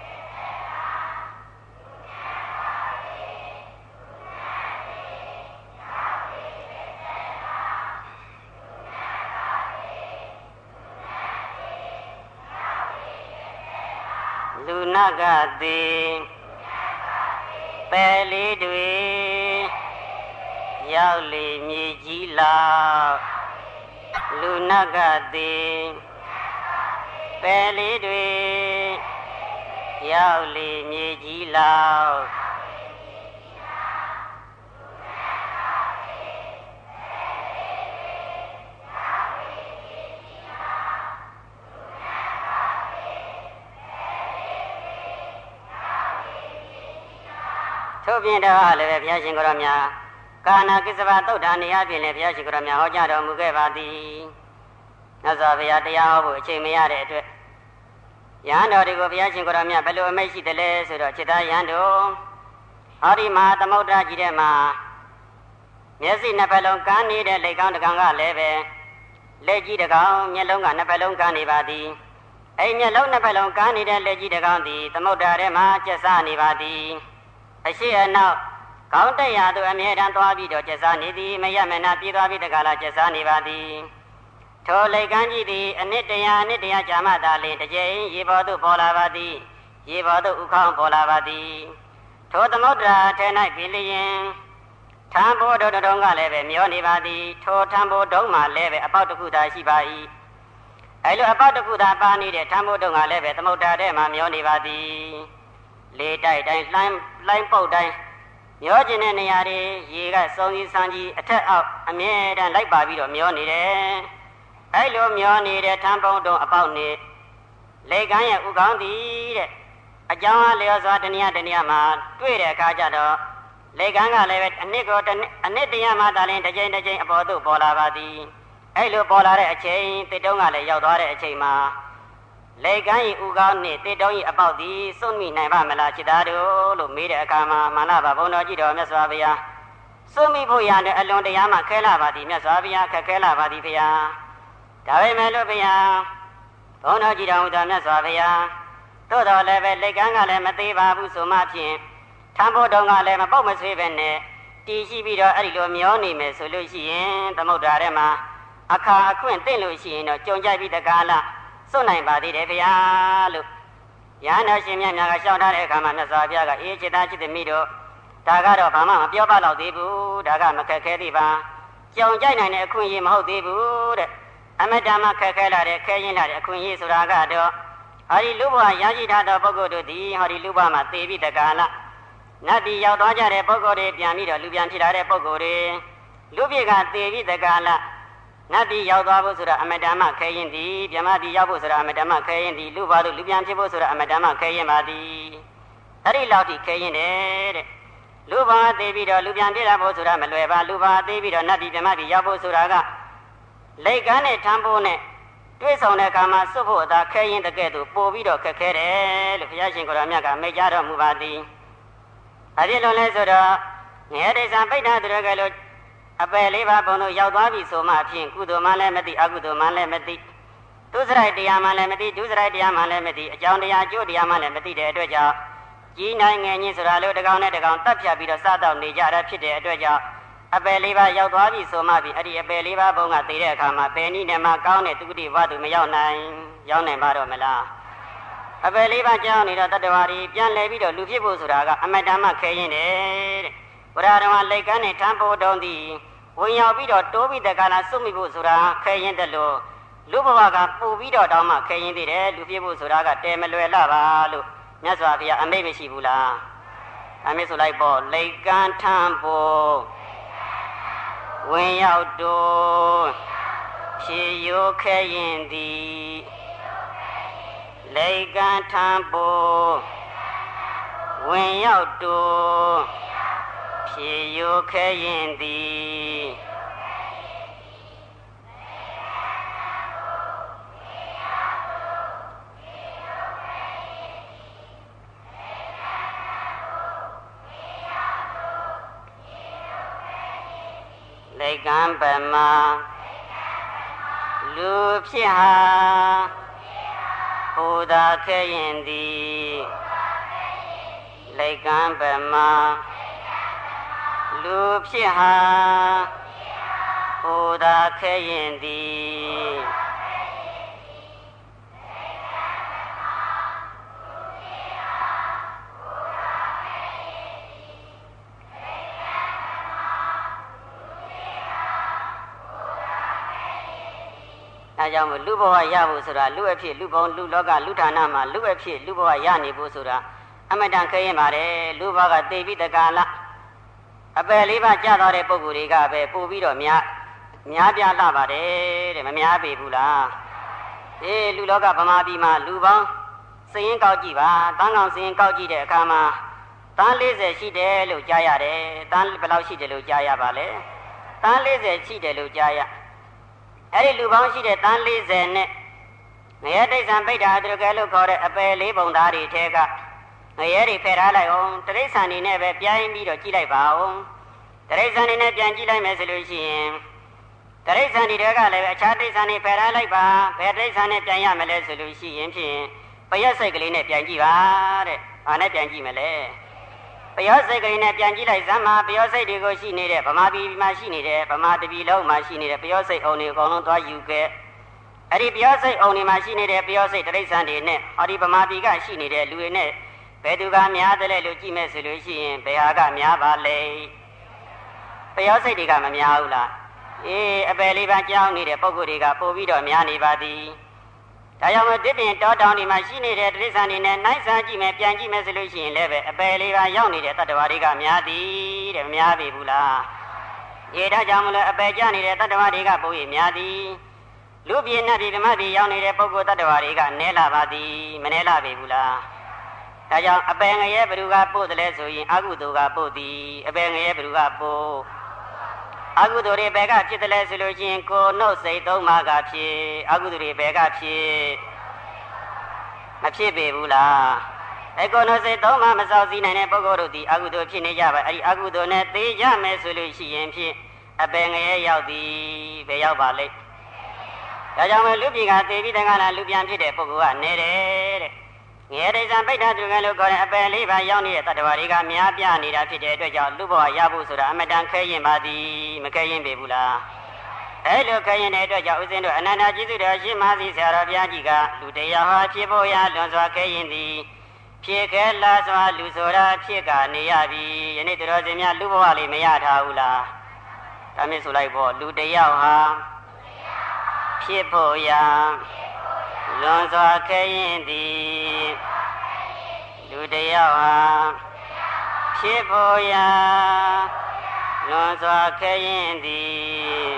လူနတ်ကသေးပယ်လေးတွေရောက်လေမြေကြီးလောက်လူနတ်ကသေးပယ်လေးတွေရောက်လေမြေကြီးလောက်ထို့ပြင်တော့လည်းပဲဘုရားရှင်ကိုယ်တော်များကာနာကိစ္စဘာသုတ်တံနေအပြင်လည်းဘုရားရှိခိုးတော်များဟောကြားတော်မူခဲ့ပါသည်။မြတ်စွာဘုရားတရားဟောဖို့အချိန်မရတဲ့အတွက်ယဟန်တော်တွေကိုဘုရားရှင်ကိုယ်တော်များဘယ်လိုအမိန့်ရှိတယ်လဲဆိုတော့จิตသားယဟန်တို့ဟောဒီမဟာသမုဒ္ဒရာကြီးထဲမှာမျက်စိနှစ်ဖက်လုံးကန်းနေတဲ့လက်ကောင်းတစ်ကောင်ကလည်းပဲလက်ကြီးတစ်ကောင်မျက်လုံးကနှစ်ဖက်လုံးကန်းနေပါသည်။အဲ့မျက်လုံးနှစ်ဖက်လုံးကန်းနေတဲ့လက်ကြီးတစ်ကောင်သည်သမုဒ္ဒရာထဲမှာကျက်စားနေပါသည်။အရှိအနောက်ကောင်းတရားသူအမြဲတမ်းသွားပြီးတော့ကျက်စားနေသည်မရမနာပြေးသွားပြီးတကလားကျက်စားနေပါသည်ထိုလိတ်ကန်းကြီးသည်အနှစ်တရာကြာမှသာလျှင်တစ်ကြိမ်ရေပေါ်သို့ပေါ်လာပါသည်ရေပေါ်သို့ဥခေါင်းပေါ်လာပါသည်ထိုသမုဒ္ဒရာထဲ၌ပြည်လျင်ထံဘိုးတို့တုံးကလည်းပဲမျောနေပါသည်ထိုထံဘိုးတုံးမှလည်းပဲအပေါက်တစ်ခုသာရှိပါ၏အဲလိုအပေါက်တစ်ခုသာပါနေတဲ့ထံဘိုးတုံးကလည်းပဲသမုဒ္ဒရာထဲမှမျောနေပါသည်လေတိုက်တိုင်းလှိုင်းပုတ်တိုင်းမျောခြင်းတဲ့နေရာတွေရေကစုံကြီးဆန်းကြီးအထက်အောက်အမြဲတမ်းလိုက်ပါပြီးတော့မျောနေတယ်။အဲလိုမျောနေတဲ့ထံပုံတုံးအပေါက်နဲ့လေကန်းရဲ့ဥကောင်းသည်တဲ့အကြောင်းအလျော်စွာတဏှာမှာတွေ့တဲ့အခါကျတော့လေကန်းကလည်းပဲအနှစ်တရာမှသာလျှင်တစ်ကြိမ်အပေါ်သို့ပေါ်လာပါသည်။အဲလိုပေါ်လာတဲ့အချိန်တစ်တုံးကလည်းရောက်သွားတဲ့အချိန်မှာလေကန်းဤဥကောင်းနှင့်တေတုံးဤအပေါက်သည်စွန့်မိနိုင်ပါမလားจิตသားတို့လို့မေးတဲ့အခါမှာမာနပါဘုန်းတော်ကြီးတော်မြတ်စွာဘုရားစွန့်မိဖို့ရတဲ့အလွန်တရားမှခဲလာပါသည်မြတ်စွာဘုရားခက်ခဲလာပါသည်ဘုရားဒါပေမဲ့လို့ဘုရားဘုန်းတော်ကြီးတော်မြတ်စွာဘုရားသို့တော်လည်းပဲလေကန်းကလည်းမသေးပါဘူးဆိုမှဖြင့်ထံဖို့တုံးကလည်းမပုတ်မဆွေးပဲနဲ့တည်ရှိပြီးတော့အဲ့ဒီလိုမျောနေမယ်ဆိုလို့ရှိရင်သမုဒ္ဒရာထဲမှာအခါအခွင့်သိမ့်လို့ရှိရင်တော့ကြုံကြိုက်ပြီးတကားလားစွန့်နိုင်ပါသေးတယ်ဗျာလို့ယဟန်တော်ရှင်မြတ်များကရှောက်ထားတဲ့အခါမှာမြတ်စွာဘုရားကအေးจิตသားจิตသမီးတို့ဒါကတော့ဘာမှမပြောပါတော့သေးဘူးဒါကမခက်ခဲသေးပါကြုံကြိုက်နိုင်တဲ့အခွင့်အရေးမဟုတ်သေးဘူးတဲ့အမတ္တမခက်ခဲလာတဲ့ခဲရင်လာတဲ့အခွင့်အရေးဆိုတာကတော့ဟောဒီလူဘဝရရှိထားသောပုဂ္ဂိုလ်တို့သည်ဟောဒီလူဘဝမှာသေပြီးတကားလားနတ်ပြည်ရောက်သွားကြတဲ့ပုဂ္ဂိုလ်တွေပြန်ပြီးတော့လူပြန်ဖြစ်လာတဲ့ပုဂ္ဂိုလ်တွေလူပြည်ကသေပြီးတကားလားနတ်ပြည်ရောက်သွားဖို့ဆိုတာအမတ္တမခဲရင်သည်ဗြဟ္မပြည်ရောက်ဖို့ဆိုတာအမတ္တမခဲရင်သည်လူဘဝတို့လူပြန်ဖြစ်ဖို့ဆိုတာအမတ္တမခဲရင်ပါသည်အဲ့ဒီလောက်ထိခဲရင်တဲ့လူဘဝသေပြီးတော့လူပြန်ဖြစ်လာဖို့ဆိုတာမလွယ်ပါလူဘဝသေပြီးတော့နတ်ပြည်ဗြဟ္မပြည်ရောက်ဖို့ဆိုတာကလိတ်ကန်းနဲ့ထမ်းဖို့နဲ့တွေ့ဆုံတဲ့အခါမှာစွတ်ဖို့အသာခဲရင်တကဲ့သို့ပို့ပြီးတော့ခက်ခဲတယ်လို့ဘုရားရှင်ကိုယ်တော်မြတ်ကမိန့်ကြားတော်မူပါသည်အပြည့်လုံးလဲဆိုတော့ငရဲဒိဋ္ဌံပိဋ္ဌာသူတော်ကလို့အပယ်လေးပါးဘုံတို့ရောက်သွားပြီဆိုမှဖြင့်ကုသိုလ်မှလည်းမသိအကုသိုလ်မှလည်းမသိဒုစရိုက်တရားမှလည်းမသိဒုစရိုက်တရားမှလည်းမသိအကြောင်းတရားအကျိုးတရားမှလည်းမသိတဲ့အတွက်ကြောင့်ကြီးနိုင်ငယ်ချင်းဆိုတာလို့တကောင်နဲ့တကောင်တက်ဖြတ်ပြီးတော့စားတော့နေကြတာဖြစ်တဲ့အတွက်ကြောင့်အပယ်လေးပါးရောက်သွားပြီဆိုမှဖြင့်အဲ့ဒီအပယ်လေးပါးဘုံကသိတဲ့အခါမှာဘယ်နည်းနဲ့မှကောင်းတဲ့သူတိဘဝသူမရောက်နိုင်ပါတော့မလားအပယ်လေးပါးကြောင်းနေတော့တတ္တဝါတွေပြန်လဲပြီးတော့လူဖြစ်ဖို့ဆိုတာကအမတ္တမခဲရင်တဲ့ဘုရားတော်မှာလိုက်ကန်းနဲ့ထမ်းဖို့တုံးသည်ဝင်ရောက်ပြီးတော့တိုးပြီးတကလားစွတ်မိဖို့ဆိုတာခဲရင်တယ်လို့လူဘဝကပူပြီးတော့တောင်းမှခဲရင်သေးတယ်လူဖြစ်ဖို့ဆိုတာကတဲမလွယ်လာပါလို့မြတ်စွာဘုရားအမိန့်မရှိဘူးလားဒါမျိုးဆိုလိုက်ပေါ့လိတ်ကန်းထမ်းဖို့ဝင်ရောက်တို့ဖြေရိုးခဲရင်သည်လိတ်ကန်းထမ်းဖို့ဝင်ရောက်တို့ဖြေရိုးခဲရင်သည်လိတ်ကံပမလူဖြစ်ဟာဟူသာခဲရင်သည်လိတ်ကံပမလူဖြစ်ဟာဟူသာခဲရင်သည်အဲကြောင့်လူဘဝရဖို့ဆိုတာလူအဖြစ်လူဘုံလူလောကလူဌာနမှာလူအဖြစ်လူဘဝရနေဖို့ဆိုတာအမတန်ခဲရင်ပါတယ်လူဘဝကသိပြီးတကာလအပယ်လေးပါးကြာသွားတဲ့ပုံကိုယ်တွေကပဲပို့ပြီးတော့များပြလာပါတယ်တဲ့မများပေဘူးလားလူလောကဗမာပြည်မှာလူပေါင်းစည်ရင်ကောက်ကြည့်ပါတန်းကောင်စည်ရင်ကောက်ကြည့်တဲ့အခါမှာတန်း40ရှိတယ်လို့ကြားရတယ်တန်းဘယ်လောက်ရှိတယ်လို့ကြားရပါလဲတန်း40ရှိတယ်လို့ကြားရအဲ့ဒီလူပေါင်းရှိတဲ့တန်း40နဲ့ငရဲတိဋ္ဌံပိဋ္ဌာသူကဲလို့ခေါ်တဲ့အပယ်လေးပုံသားတွေထဲကငရဲတွေဖယ်ထားလိုက်အောင်တိဋ္ဌံနေနဲ့ပဲပြိုင်းပြီးတော့ကြည့်လိုက်ပါအောင်တိဋ္ဌံနေနဲ့ပြန်ကြည့်လိုက်မယ်ဆိုလို့ရှိရင်တိဋ္ဌံတွေကလည်းအခြားတိဋ္ဌံတွေဖယ်ထားလိုက်ပါဘယ်တိဋ္ဌံနဲ့ပြန်ရမလဲဆိုလို့ရှိရင်ဖြင့်ပယက်စိတ်ကလေးနဲ့ပြန်ကြည့်ပါတဲ့ဘာနဲ့ပြန်ကြည့်မလဲပယောစိတ်ကလေးနဲ့ပြန်ကြည့်လိုက်စမ်းပါပယောစိတ်တွေကိုရှိနေတဲ့ဗမာပြည်မှာရှိနေတဲ့ဗမာတပြည်လုံးမှာရှိနေတဲ့ပယောစိတ်အုံတွေအကုန်လုံးသွားယူခဲ့အဲ့ဒီပယောစိတ်အုံတွေမှာရှိနေတဲ့ပယောစိတ်တိဋ္ဌံတွေနဲ့ဟောဒီဗမာပြည်ကရှိနေတဲ့လူတွေနဲ့ဘယ်သူကများတယ်လဲလို့ကြည့်မဲ့ဆိုလို့ရှိရင်ဘယ်ဟာကများပါလဲပယောစိတ်တွေကမများဘူးလားအပယ်လေးပါးကြောင်းနေတဲ့ပုံကိုယ်တွေကပို့ပြီးတော့များနေပါသည်ဒါကြောင့်မို့တစ်ပင်တောတောင်တွေမှာရှိနေတဲ့တိရစ္ဆာန်တွေနဲ့နိုင်စားကြည့်မယ်ပြန်ကြည့်မယ်ဆိုလို့ရှိရင်လည်းပဲအပယ်လေးပါးရောက်နေတဲ့တတ္တဝါတွေကများသည်တဲ့မများပြီဘူးလားဒါကြောင့်မလို့အပယ်ကျနေတဲ့တတ္တဝါတွေကပို့ရများသည်လူပြည့်နတ်ပြည့်ဓမ္မပြည့်ရောက်နေတဲ့ပုဂ္ဂိုလ်တတ္တဝါတွေကနဲလာပါသည်မနဲလာပြီဘူးလားဒါကြောင့်အပယ်ငရဲဘ누구ကပို့တယ်လဲဆိုရင်အကုသိုလ်ကပို့သည်အပယ်ငရဲဘ누구ကပို့အကုသိုလ်တွေဘယ်ကဖြစ်တယ်လဲဆိုလို့ချင်းကိုနှုတ်စိတ်သုံးပါးကဖြစ်အကုသိုလ်တွေဘယ်ကဖြစ်မဖြစ်ပေဘူးလားကိုနှုတ်စိတ်သုံးပါးမစောင့်စည်းနိုင်တဲ့ပုဂ္ဂိုလ်တို့ဒီအကုသိုလ်ဖြစ်နေကြပါအဲ့ဒီအကုသိုလ်နဲ့သိကြမယ်ဆိုလို့ရှိရင်ဖြင့်အပယ်ငရဲရောက်သည်ဘယ်ရောက်ပါလိမ့်ဒါကြောင့်မို့လူပြည်ကသိပြီးတကလားလူပြန်ဖြစ်တဲ့ပုဂ္ဂိုလ်ကနေတယ်တဲ့ငရဲတိဋ္ဌံပိဋ္ဌာသူကလို့ခေါ်တဲ့အပယ်လေးပါးရောက်နေတဲ့တတ္တဝါတွေကများပြနေတာဖြစ်တဲ့အတွက်ကြောင့်လူဘဝရဖို့ဆိုတာအမတန်ခဲရင်ပါသည်မခဲရင်ပေဘူးလားအဲ့လိုခဲရင်တဲ့အတွက်ကြောင့်ဥစဉ်တို့အနန္တကျေးဇူးတော်ရှင်မဟာစီဆရာတော်ဘုရားကြီးကလူတရားဟောဖြစ်ဖို့ရလွန်စွာခဲရင်သည်ဖြစ်ခဲလာစွာလူဆိုတာဖြစ်ကနေရပြီယနေ့တော်စင်များလူဘဝလေးမရထားဘူးလားဒါမျိုးဆိုလိုက်ပေါ့လူတရားဟာဖြစ်ဖို့ရလွန်စွာခဲရင်သည်လူတယောက်ဟာဖြစ်ဖို့ရာလွန်စွာခဲရင်သည်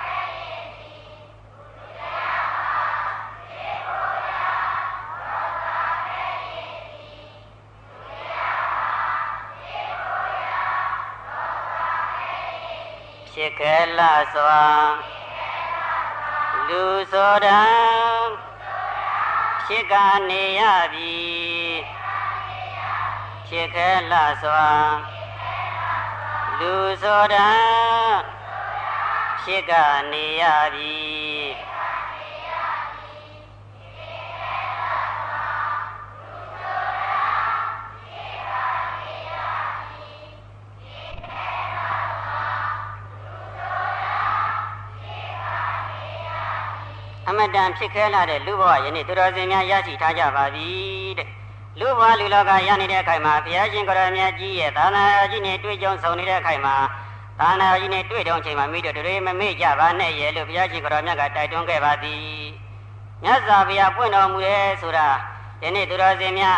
ဖြစ်ခဲလာစွာလူဆိုတာဖြစ်ကနေရပြီဖြစ်ခဲလာစွာလူဆိုတာဖြစ်ကနေရပြီအမတန်ဖြစ်ခဲလာတဲ့လူဘဝယနေ့သူတော်စင်များရရှိထားကြပါပြီတဲ့လူဘဝလူလောကရနေတဲ့အခိုင်မှာဘုရားရှင်ကိုရမြတ်ကြီးရဲ့သာနာကြီးနဲ့တွေ့ကြုံဆုံနေတဲ့အခိုင်မှာသာနာကြီးနဲ့တွေ့တုံးချိန်မှာမိတို့တွေမမေ့ကြပါနဲ့ရဲ့လို့ဘုရားရှင်ကိုရမြတ်ကတိုက်တွန်းခဲ့ပါသည်မြတ်စွာဘုရားပွင့်တော်မူတဲ့ဆိုတာယနေ့သူတော်စင်များ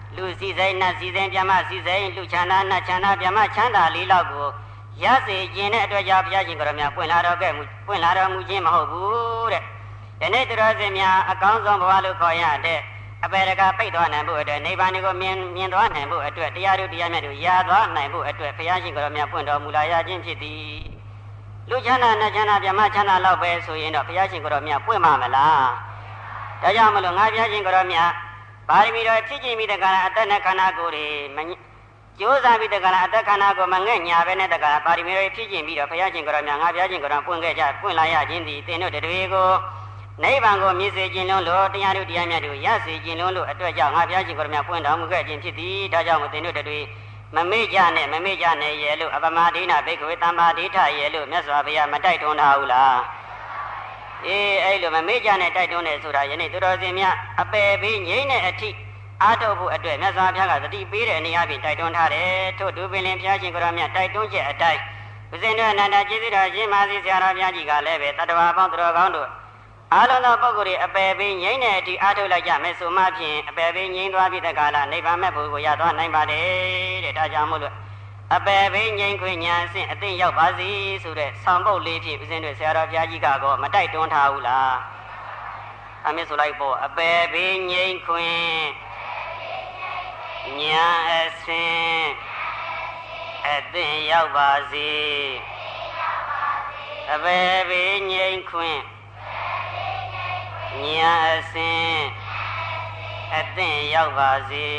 လူစီစိန်နတ်စီစိန်ပြမစီစိန်လူချမ်းသာနတ်ချမ်းသာပြမချမ်းသာလေးလောက်ကိုရစေခြင်းတဲ့အတွက်ကြောင့်ဘုရားရှင်ကိုရောမြတ်ပွင့်လာတော်မူခြင်းမဟုတ်ဘူးတဲ့။ဒီနေ့သူတော်စင်များအကောင်းဆုံးဘဝလို့ခေါ်ရတဲ့အပေရကပိတ်သွားနိုင်ဖို့အတွက်နိဗ္ဗာန်ကိုမြင်သွားနိုင်ဖို့အတွက်တရားတို့တရားမြတ်တို့ရသွားနိုင်ဖို့အတွက်ဘုရားရှင်ကိုရောမြတ်ပွင့်တော်မူလာရခြင်းဖြစ်သည်။လူချမ်းသာနတ်ချမ်းသာပြမချမ်းသာလောက်ပဲဆိုရင်တော့ဘုရားရှင်ကိုရောမြတ်ပွင့်မှာမလား။ဒါကြောင့်မလို့ငါဘုရားရှင်ကိုရောမြတ်ပါရမီတော်ဖြစ်ခြင်းမိတက္ကရာအတ္တနဲ့ခန္ဓာကိုယ်တွေကျိုးစားပြီးတက္ကရာအတ္တခန္ဓာကိုယ်မငဲ့ညာပဲနဲ့တက္ကရာပါရမီတော်ဖြစ်ခြင်းပြီးတော့ဘုရားရှင်ကိုရောမြတ်ငါဘုရားရှင်ကိုရောပွင့်လာရခြင်းသည်သင်တို့တွေကိုနိဗ္ဗာန်ကိုမြင်စေခြင်းလုံးလို့တရားတို့တရားမြတ်တို့ရစေခြင်းလုံးလို့အတွက်ကြောင့်ငါဘုရားရှင်ကိုရောမြတ်ပွင့်တော်မူခဲ့ခြင်းဖြစ်သည်ဒါကြောင့်သင်တို့တွေမမေ့ကြနဲ့ရဲ့လို့အပမဒိနာဘိက္ခဝေတမ္မာဒိဋ္ဌရဲ့လို့မြတ်စွာဘုရားမတိုက်တွန်းထားဘူးလားအဲ့လိုမမေ့ကြနဲ့တိုက်တွန်းတယ်ဆိုတာယနေ့သူတော်စင်များအပယ်ပေးငြိမ့်တဲ့အထိအားထုတ်ဖို့အတွက်မြတ်စွာဘုရားကသတိပေးတဲ့အနေအချင်းတိုက်တွန်းထားတယ်ထို့ဒုပင်လင်ဘုရားရှင်ကိုရောမြတ်တိုက်တွန်းချက်အတိုင်းဦးဇင်းတို့အနန္တကျေးဇူးတော်ရှင်မာစီဆရာတော်ဘုရားကြီးကလည်းပဲတတ္တဝါပေါင်းသူတော်ကောင်းတို့အားလုံးသောပုဂ္ဂိုလ်တွေအပယ်ပေးငြိမ့်တဲ့အထိအားထုတ်လိုက်ကြမယ်ဆိုမှဖြင့်အပယ်ပေးငြိမ့်သွားပြီးတဲ့ကာလနိဗ္ဗာန်မဲ့ဘုရားကိုရသွားနိုင်ပါတယ်တဲ့ဒါကြောင့်မို့လို့အပယ်ပေးငြိမ့်ခွင့်ညာအဆင့်အသိရောက်ပါစေဆိုတဲ့ဆောင်ပုဒ်လေးဖြင့်ဦးဇင်းတို့ဆရာတော်ဘုရားကြီးကတော့မတိုက်တွန်းထားဘူးလားအမေဆိုလိုက်ပေါ့အပယ်ပေးငြိမ့်ခွင့်ညာအဆင့်အသိရောက်ပါစေအပယ်ပေးငြိမ့်ခွင့်ညာအဆင့်အသိရောက်ပါစေ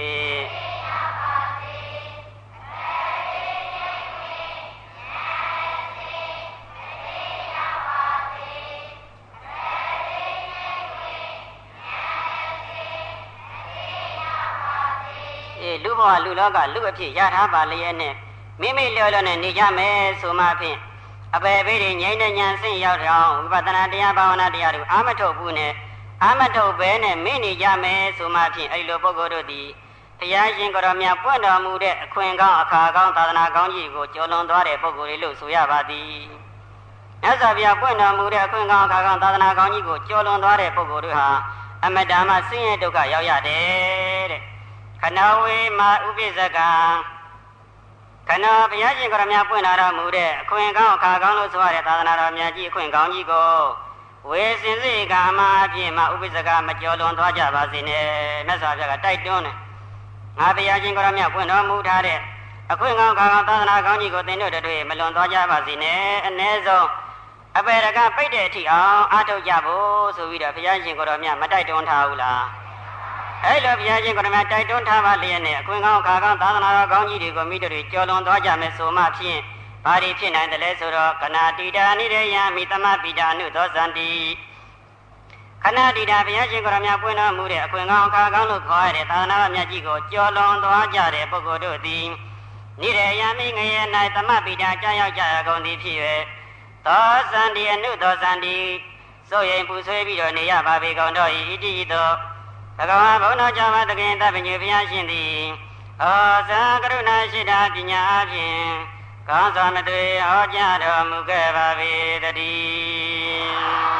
လူဘဝလူလောကလူအဖြစ်ရထားပါလျက်နဲ့မိမိလျော်လျော်နဲ့နေကြမယ်ဆိုမှဖြင့်အပယ်ပေးတွေငြိမ့်တဲ့ဉာဏ်ဆင့်ရောက်တော့ဝိပဿနာတရားဘာဝနာတရားတို့အာမထုတ်ဘူးနဲ့အာမထုတ်ပဲနဲ့မိနေကြမယ်ဆိုမှဖြင့်အဲ့လိုပုဂ္ဂိုလ်တို့သည်ဘုရားရှင်ကိုယ်တော်မြတ်ပွင့်တော်မူတဲ့အခွင့်ကောင်းအခါကောင်းသာသနာကောင်းကြီးကိုကျော်လွန်သွားတဲ့ပုဂ္ဂိုလ်တွေလို့ဆိုရပါသည်မြတ်စွာဘုရားပွင့်တော်မူတဲ့အခွင့်ကောင်းအခါကောင်းသာသနာကောင်းကြီးကိုကျော်လွန်သွားတဲ့ပုဂ္ဂိုလ်တို့ဟာအမတ္တမဆင်းရဲဒုက္ခရောက်ရတယ်တဲ့ခဏဝေမာဥပိစ္ဆကခဏဘုရားရှင်ကိုယ်တော်မြတ်ပွင့်လာတော်မူတဲ့အခွင့်ကောင်းအခါကောင်းလို့ဆိုရတဲ့သာသနာတော်မြတ်ကြီးအခွင့်ကောင်းကြီးကိုဝေစင်စိကာမအဖြစ်မှာဥပိစ္ဆကမကျော်လွန်သွားကြပါစေနဲ့မြတ်စွာဘုရားကတိုက်တွန်းတယ်ငါဘုရားရှင်ကိုယ်တော်မြတ်ပွင့်တော်မူထားတဲ့အခွင့်ကောင်းအခါကောင်းသာသနာကောင်းကြီးကိုသင်တို့တွေမလွန်သွားကြပါစေနဲ့အ ਨੇ ဆုံးအပေရကပိတ်တဲ့အထိအောင်အားထုတ်ကြဖို့ဆိုပြီးတော့ဘုရားရှင်ကိုယ်တော်မြတ်မတိုက်တွန်းထားဘူးလားအဲ့လိုဘုရားရှင်ကိုယ်တော်မြတ်တိုက်တွန်းထားပါလျက်နဲ့အခွင့်ကောင်းအခါကောင်းသာသနာတော်ကောင်းကြီးတွေကိုမိတို့တွေကျော်လွန်သွားကြမယ်ဆိုမှဖြင့်ဘာတွေဖြစ်နိုင်တယ်လဲဆိုတော့ကနာတိတာနိရေယမိသမပိတာနုသောဇန္တိခဏတိတာဘုရားရှင်ကိုယ်တော်မြတ်ပွင့်တော်မူတဲ့အခွင့်ကောင်းအခါကောင်းလို့ခေါ်ရတဲ့သာသနာတော်မြတ်ကြီးကိုကျော်လွန်သွားကြတဲ့ပုဂ္ဂိုလ်တို့သည်နိရေယမိငရေ၌သမပိတာကြောက်ရောက်ကြရကုန်သည်ဖြစ်၍သောဇန္တိအနုသောဇန္တိစိုးရိမ်ပူဆွေးပြီးတော့နေရပါပေကုန်တော့ဤတိသောဘဂဝါဘုန်းတော်ကြောင့်တကင်တပညုဘုရားရှင်သည်ဩဇာကရုဏာရှိတာပညာအဖြင့်ကောင်းစွာမတွေ့ဟောကြားတော်မူခဲ့ပါပေတည်း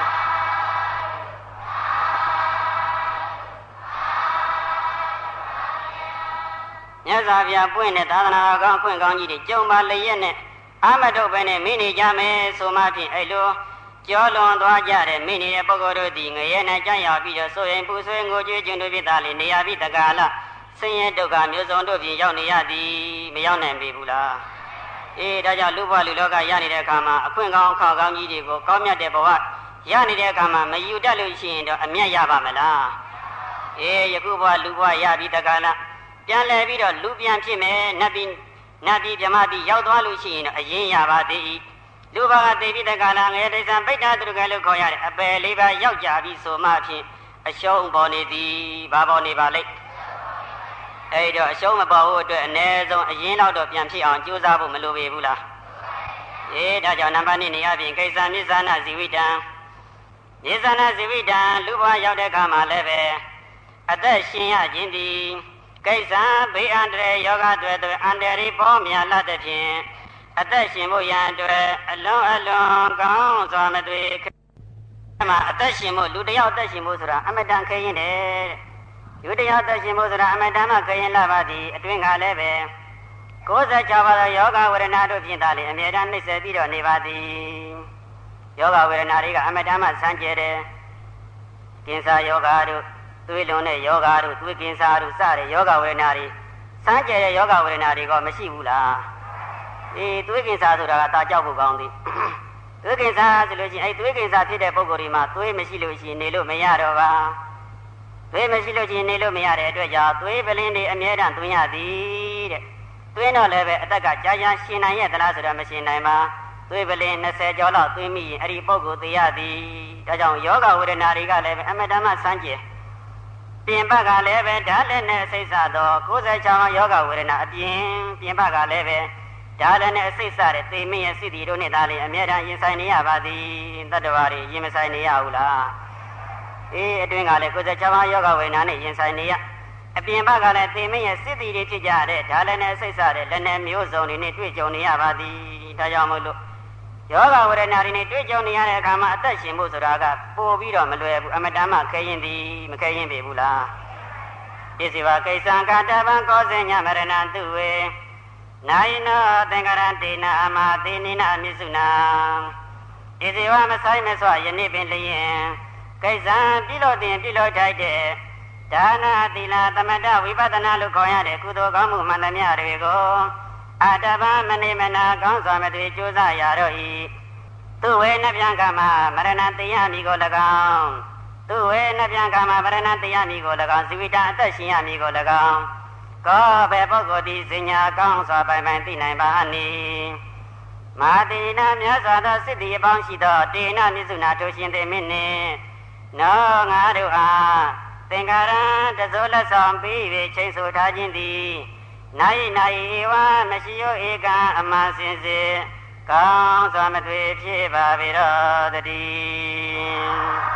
မြတ်စွာဘုရားပွင့်တဲ့သာသနာတော်ကောင်းအခွင့်ကောင်းကြီးတွေကြုံပါလျက်နဲ့အာမထုတ်ပဲနဲ့မိနေကြမယ်ဆိုမှဖြင့်အဲ့လိုကျော်လွန်သွားကြတဲ့မိနေတဲ့ပုဂ္ဂိုလ်တို့သည်ငရဲ၌ကြံ့ရောက်ပြီးတော့ဆိုရင်ပူဆွေးငိုကြွေးခြင်းတို့ဖြစ်တာလေနေရပြီးတကာလဆင်းရဲဒုက္ခမျိုးစုံတို့ဖြင့်ရောက်နေရသည်မရောက်နိုင်ပြီဘူးလားဒါကြောင့်လူဘဝလူလောကရနေတဲ့အခါမှာအခွင့်ကောင်းအခါကောင်းကြီးတွေကိုကောင်းမြတ်တဲ့ဘဝရနေတဲ့အခါမှာမယူတတ်လို့ရှိရင်တော့အမြတ်ရပါမလားယခုဘဝလူဘဝရပြီးတကာလပြန်လဲပြီးတော့လူပြန်ဖြစ်မယ်နတ်ပြည်ဗြဟ္မပြည်ရောက်သွားလို့ရှိရင်တော့အရင်ရပါသေးလူဘကသိပြီးတကာလငရေတိဆံပိဋ္ဌာတုကလို့ခေါ်ရတဲ့အပယ်လေးပါးရောက်ကြပြီဆိုမှဖြင့်အရှုံးပေါ်နေသည်ဘာပေါ်နေပါလိမ့်အဲ့တော့အရှုံးမပေါ်ဖို့အတွက်အ ਨੇ ဆုံးအရင်တော့ပြန်ဖြစ်အောင်ကြိုးစားဖို့မလိုပေဘူးလားဒါကြောင့်နံပါတ်1နေရာပြင်ကိစ္စမြစ္ဆာနာဇီဝိတံမြစ္ဆာနာဇီဝိတံလူဘဝရောက်တဲ့အခါမှာလည်းပဲအသက်ရှင်ရခြင်းသည်ကိစ္စဘေးအန္တရာယ်ယောဂတွေအန္တရာယ်ပေါ်များလာတဲ့ဖြင့်အသက်ရှင်ဖို့ရန်အတွက်အလွန်ကောင်းစွာမတွေ့မှာအသက်ရှင်ဖို့လူတယောက်အသက်ရှင်ဖို့ဆိုတာအမတန်ခဲရင်တယ်ယုတရားသက်ရှင်ဖို့ဆိုတာအမတမ်းမှခရင်လာပါသည်အတွင်းကလည်းပဲ96ပါးသောယောဂဝေဒနာတို့ဖြင့်သာလေအမြဲတမ်းနှိမ့်ဆက်ပြီးတော့နေပါသည်ယောဂဝေဒနာတွေကအမတမ်းမှစမ်းကြဲတယ်ကင်ဆာယောဂတို့သွေးလွန်တဲ့ယောဂတို့သွေးကင်ဆာတို့စတဲ့ယောဂဝေဒနာတွေစမ်းကြဲတဲ့ယောဂဝေဒနာတွေကမရှိဘူးလားသွေးကင်ဆာဆိုတာကတာကြောက်ဖို့ကောင်းသည်သွေးကင်ဆာဆိုလို့ရှိရင်သွေးကင်ဆာဖြစ်တဲ့ပုဂ္ဂိုလ်ဒီမှာသွေးမရှိလို့ရှိရင်နေလို့မရတော့ပါသွေးမရှိလို့ရှိရင်နေလို့မရတဲ့အတွက်ကြောင့်သွေးပလင်းတွေအမြဲတမ်းသွင်းရသည်တဲ့သွင်းတော့လည်းပဲအသက်ကကြာကြာရှင်နိုင်ရဲ့သလားဆိုတော့မရှင်နိုင်ပါသွေးပလင်း20ကျော်လောက်သွင်းမိရင်အဲ့ဒီပုဂ္ဂိုလ်သိရသည်ဒါကြောင့်ယောဂဝေဒနာတွေကလည်းပဲအမတမ်းမှစမ်းကြယ်ပြင်ပကလည်းပဲဓာတ်လက်နဲ့အစိတ်ဆသော96ယောဂဝေဒနာအပြင်ပကလည်းပဲဓာတ်လက်နဲ့အစိတ်ဆတဲ့သေမင်းရဲ့စိတ္တိတို့နဲ့ဒါလေးအမြဲတမ်းရင်ဆိုင်နေရပါသည်တတ္တဝါတွေရင်မဆိုင်နေရဘူးလားအတွင်းကလည်း96ယောဂဝေဒနာနဲ့ရင်ဆိုင်နေရအပြင်ဘက်ကလည်းသေမင်းရဲ့စိတ္တိတွေဖြစ်ကြတဲ့ဓာတ်လက်နဲ့စိတ်ဆတဲ့လက်နဲ့မျိုးစုံတွေနဲ့တွေ့ကြုံနေရပါသည်ဒါကြောင့်မို့လို့ယောဂဝေဒနာတွေနဲ့တွေ့ကြုံနေရတဲ့အခါမှာအသက်ရှင်ဖို့ဆိုတာကပို့ပြီးတော့မလွယ်ဘူးအမတမ်းမှခဲရင်သည်မခဲရင်ပြီဘူးလားဣဇိဝကိစ္စံကာတဗံကောဇညမရဏတုဝေနာယိနောသင်္ကရတေနအမသေနိနအမြစုနာဣဇိဝမဆိုင်မစွာယနေ့ပင်လျင်ကိစ္စံပြုလို့တင်ပြုလို့ထိုက်တဲ့ဒါနာသီလသမထဝိပဿနာလို့ခေါ်ရတဲ့ကုသိုလ်ကောင်းမှုမှန်သမျှတွေကိုအတဗမနေမနာကောင်းစွာမသွေကြိုးစားရတော့၏သူဝေနဗျံကမမရဏတေယမိကို၎င်းသူဝေနဗျံကမမရဏတေယမိကို၎င်းဇိဝိတအသက်ရှင်ရမိကို၎င်းကောဘေပုဂ္ဂိုလ်ဒီစညာကောင်းစွာပိုင်ပိုင်သိနိုင်ပါနိမာတိနာမြတ်စွာသောစိတ္တိအပေါင်းရှိသောတေနမြစုနာထိုရှင်သေမင်းနှင့်နောငါတို့အားသင်္ကာရတစိုးလက်ဆောင်ပြီး၍ချိန်ဆထားခြင်းသည်နိုင်ဧဝမရှိယောဧကံအမှန်စင်စစ်ကောင်းစွာမသွေဖြစ်ပါပေတော်တည်း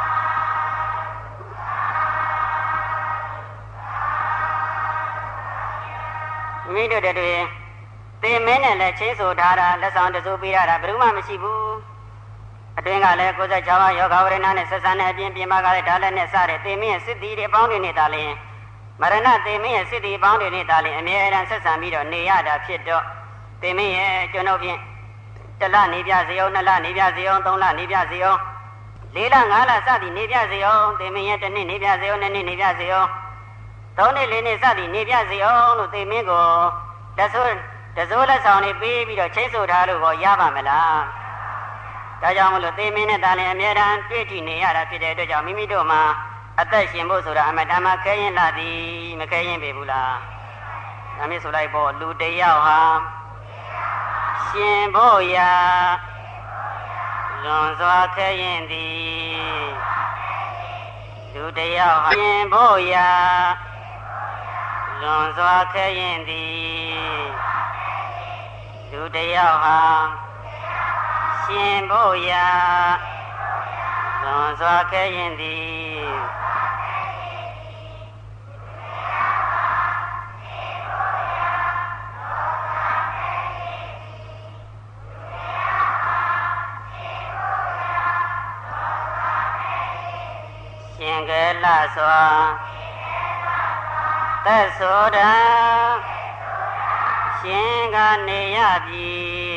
မိတို့တွေသေမင်းနဲ့လည်းချိန်ဆထားတာလက်ဆောင်တစိုးပေးရတာဘယ်သူမှမရှိဘူးအတွင်းကလည်း96ယောဂဝေဒနာနဲ့ဆက်ဆံတဲ့အပြင်ပြင်ပကလည်းဓာတ်လက်နဲ့စတဲ့သေမင်းရဲ့စိတ္တိတွေအပေါင်းတွေနဲ့ဒါလည်းမရဏသေမင်းရဲ့စိတ္တိအပေါင်းတွေနဲ့ဒါလည်းအမြဲတမ်းဆက်ဆံပြီးတော့နေရတာဖြစ်တော့သေမင်းရဲ့ကျွန်ုပ်ဖြင့်1လနေပြစေအောင်2လနေပြစေအောင်3လနေပြစေအောင်4လ5လစသည်နေပြစေအောင်သေမင်းရဲ့1နှစ်နေပြစေအောင်2နှစ်နေပြစေအောင်3နှစ်4နှစ်စသည်နေပြစေအောင်လို့သေမင်းကိုတစိုးလက်ဆောင်တွေပေးပြီးတော့ချိန်ဆထားလို့ကိုရပါမလားဒါကြောင့်မလို့သေမင်းနဲ့ဒါလည်းအမြဲတမ်းတွေ့ထိနေရတာဖြစ်တဲ့အတွက်ကြောင့်မိမိတို့မှာအသက်ရှင်ဖို့ဆိုတာအမတမ်းမှခဲရင်လာသည်မခဲရင်ပြီဘူးလားဒါမျိုးဆိုလိုက်ပေါ့လူတယောက်ဟာရှင်ဖို့ရာလွန်စွာခဲရင်သည်လူတယောက်ဟာရှင်ဖို့ရာလွန်စွာခဲရင်သည်လူတယောက်ဟာရှင်ဖို့ရာလွန်စွာခဲရင်သည်ရှင်ကလစွာသက်ဆိုတာရှင်ကနေရပြီ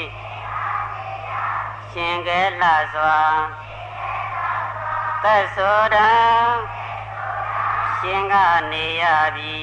ရှင်ကလစွာသက်ဆိုတာရှင်ကနေရပြီ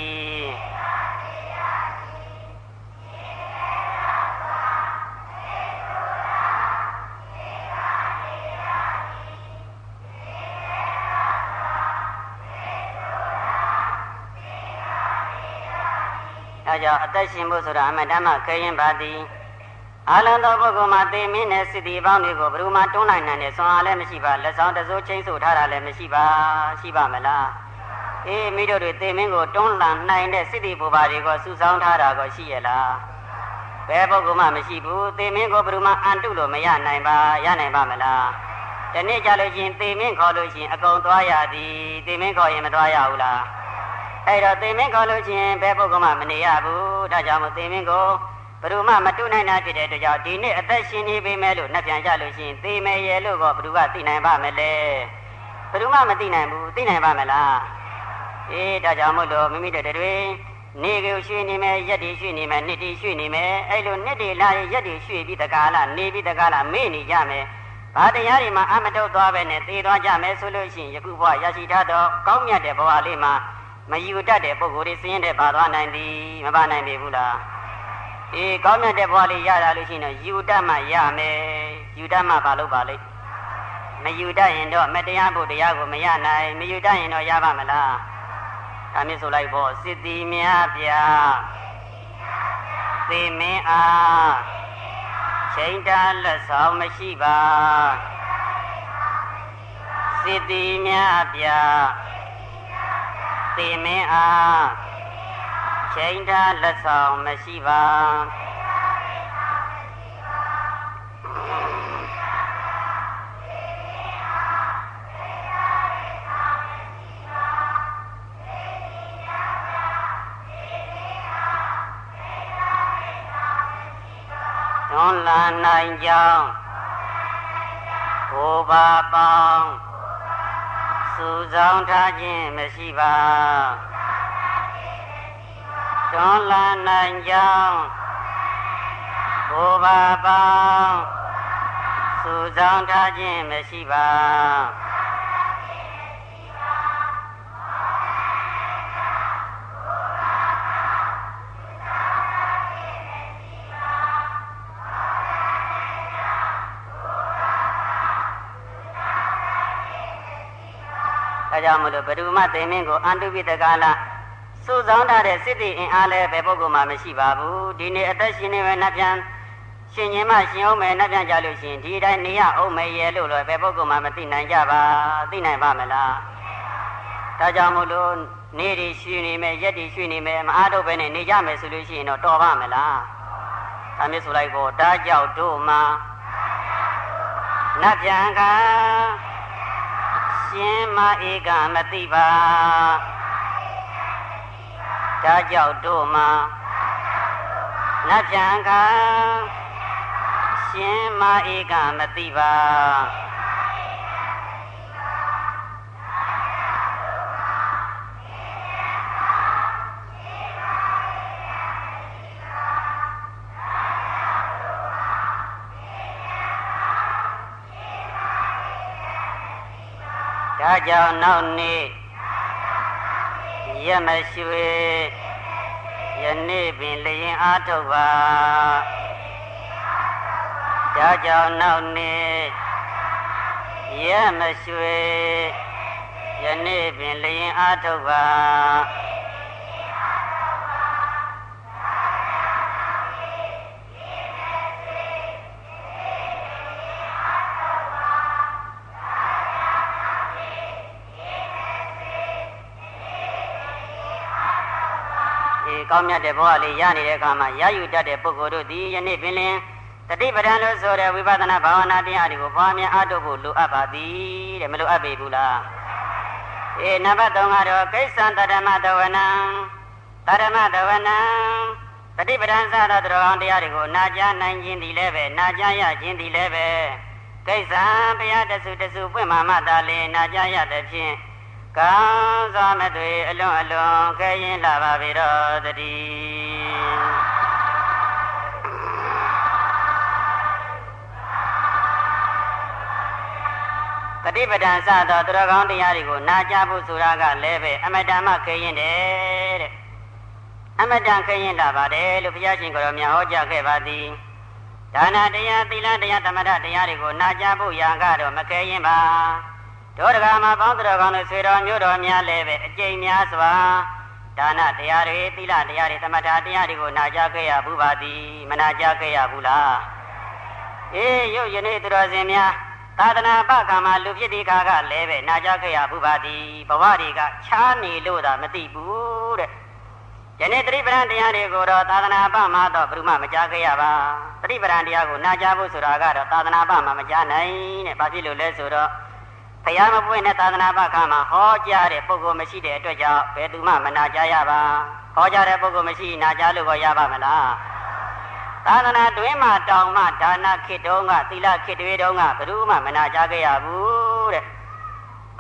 ဒါကြောင့်အသက်ရှင်ဖို့ဆိုတာအမတမ်းမှခဲရင်ပါသည်အလုံးသောပုဂ္ဂိုလ်မှာသေမင်းနဲ့စိတ္တိပေါင်းတွေကိုဘယ်သူမှတွန်းနိုင်တဲ့ဆွမ်းအားလည်းမရှိပါလက်ဆောင်တစိုးချင်းဆိုထားတာလည်းမရှိပါရှိပါမလားမိတို့တွေသေမင်းကိုတွန်းလှန်နိုင်တဲ့စိတ္တိပူပါတွေကိုစုဆောင်းထားတာကိုရှိရလားဘယ်ပုဂ္ဂိုလ်မှမရှိဘူးသေမင်းကိုဘယ်သူမှအန်တုလို့မရနိုင်ပါမလားဒီနေ့ကြလို့ချင်းသေမင်းခေါ်လို့ချင်းအကုန်သွားရသည်သေမင်းခေါ်ရင်မသွားရဘူးလားအဲ့တော့သေမင်းခေါ်လို့ချင်းဘယ်ပုဂ္ဂိုလ်မှမနေရဘူးဒါကြောင့်မို့သေမင်းကိုဘယ်သူမှမတုနိုင်တာဖြစ်တဲ့အတွက်ကြောင့်ဒီနေ့အသက်ရှင်နေပေမဲ့လို့နှက်ပြန်ကြလို့ချင်းသေမယ်ရဲ့လို့ကဘယ်သူကသိနိုင်ပါမလဲဘယ်သူမှမသိနိုင်ဘူးသိနိုင်ပါမလားဒါကြောင့်မို့လို့မိမိတို့တွေနေကိုရွှေ့နေမယ်ရက်တွေရွှေ့နေမယ်နှစ်တွေရွှေ့နေမယ်အဲ့လိုနှစ်တွေလာရက်တွေရွှေ့ပြီးတကားလားနေပြီးတကားလားမေ့နေကြမယ်ဘာတရားတွေမှာအမတုတ်သွားပဲနဲ့သေသွားကြမယ်ဆိုလို့ရှိရင်ယခုဘဝရရှိထားသောကောင်းမြတ်တဲ့ဘဝလေးမှာမယူတတ်တဲ့ပုဂ္ဂိုလ်တွေစင်းတဲ့ပါသွားနိုင်သည်မပါနိုင်ပြီဘူးလားကောင်းမြတ်တဲ့ဘဝလေးရတာလို့ရှိရင်တော့ယူတတ်မှရမယ်ယူတတ်မှဘာလို့ပါလိမ့်မယူတတ်ရင်တော့မတရားဖို့တရားကိုမရနိုင်မယူတတ်ရင်တော့ရပါမလားဒါမျိုးဆိုလိုက်ပေါ့စစ်တီများပြသေမင်းအားချိန်တာလက်ဆောင်မရှိပါစစ်တီများပြသေမင်းအားချိန်တာလက်ဆောင်မရှိပါတွန်းလာနိုင်ကြောင်းဘိုးဘာပေါင်းစုဆောင်ထားခြင်းမရှိပါတွန်းလာနိုင်ကြောင်းဘိုးဘာပေါင်းစုဆောင်ထားခြင်းမရှိပါဒါကြောင့်မလို့ဘဒုမသိမင်းကိုအန္တုပိတကာလစုဆောင်ထားတဲ့စိတ္တိအင်အားလည်းဘယ်ပုဂ္ဂိုလ်မှမရှိပါဘူးဒီနေ့အသက်ရှင်နေမယ်နှပြန်ရှင်ရင်မှရှင်အောင်မယ်နှပြန်ကြလို့ရှိရင်ဒီတိုင်းနေရအောင်မယ်ရဲ့လို့လည်းဘယ်ပုဂ္ဂိုလ်မှမသိနိုင်ကြပါသိနိုင်ပါမလားဒါကြောင့်မလို့နေရရှိနေမယ်ရက်တွေရှိနေမယ်မအားတော့ပဲနဲ့နေကြမယ်ဆိုလို့ရှိရင်တော့တော်ပါမလားဒါမျိုးဆိုလိုက်ပေါ့ဒါကြောင့်တို့မှာနှပြန်ကရှင်မဧကမသိပါဒါကြောင့်တို့မှာနှပြန်ကရှင်မဧကမသိပါဒါကြောင့်နောက်နေ့ရမရွှေယနေ့ပင်လျင်အားထုတ်ပါဒါကြောင့်နောက်နေ့ရမရွှေယနေ့ပင်လျင်အားထုတ်ပါကောင်းမြတ်တဲ့ဘဝလေးရနေတဲ့အခါမှာရယူတတ်တဲ့ပုဂ္ဂိုလ်တို့သည်ယနေ့ပင်လင်တတိပဒံလို့ဆိုတဲ့ဝိပဿနာဘာဝနာတရားတွေကိုပွားများအားထုတ်ဖို့လိုအပ်ပါသည်တဲ့မလိုအပ်ပေဘူးလားနံပါတ်3ကတော့ကိစ္စံတဓမ္မတဝနံတဓမ္မတဝနံတတိပဒံစသောတော်ကောင်းတရားတွေကိုနာကြားနိုင်ခြင်းသည်လည်းပဲနာကြားရခြင်းသည်လည်းပဲကိစ္စံဘုရားတဆူတဆူပွင့်မှမှသာလင်နာကြားရတဲ့ဖြင့်ကောင်းစွာမသွေအလွန်အလွန်ခဲရင်လာပါပြီတော့တည်းတတိပဒံစသောသူတော်ကောင်းတရားတွေကိုနာကြားဖို့ဆိုတာကလည်းပဲအမတန်မှခဲရင်တယ်တဲ့အမတန်ခဲရင်လာပါတယ်လို့ဘုရားရှင်ကိုယ်တော်မြတ်ဟောကြားခဲ့ပါသည်ဒါနတရားသီလတရားသမထတရားတွေကိုနာကြားဖို့ရာကတော့မခဲရင်ပါတို့တကားမှာပေါင်းတော်ကောင်းတဲ့ဆွေတော်မျိုးတော်များလည်းပဲအကျိန်များစွာဒါနတရားတွေသီလတရားတွေသမထတရားတွေကိုနာကြားခဲ့ရဘူးပါသည်မနာကြားခဲ့ရဘူးလားရုပ်ယနေ့သူတော်စင်များသာသနာ့ပကံမှာလူဖြစ်ဒီကာကလည်းပဲနာကြားခဲ့ရဘူးပါသည်ဘဝတွေကချားနေလို့သာမသိဘူးတဲ့ယနေ့သတိပ္ပံတရားတွေကိုတော့သာသနာ့ပမှာတော့ဘယ်သူမှမကြားခဲ့ရပါသတိပ္ပံတရားကိုနာကြားဖို့ဆိုတာကတော့သာသနာ့ပမှာမကြားနိုင်တဲ့ဘာဖြစ်လို့လဲဆိုတော့ဘုရားမပွင့်တဲ့သာသနာ့ပကံမှာဟောကြားတဲ့ပုဂ္ဂိုလ်မရှိတဲ့အတွက်ကြောင့်ဘယ်သူမှမနာကြားရပါဟောကြားတဲ့ပုဂ္ဂိုလ်မရှိနာကြားလို့ရပါမလားသာသနာတွင်မှတောင်မှဒါနခေတုံးကသီလခေတွေတုံးကဘယ်သူမှမနာကြားခဲ့ရဘူးတဲ့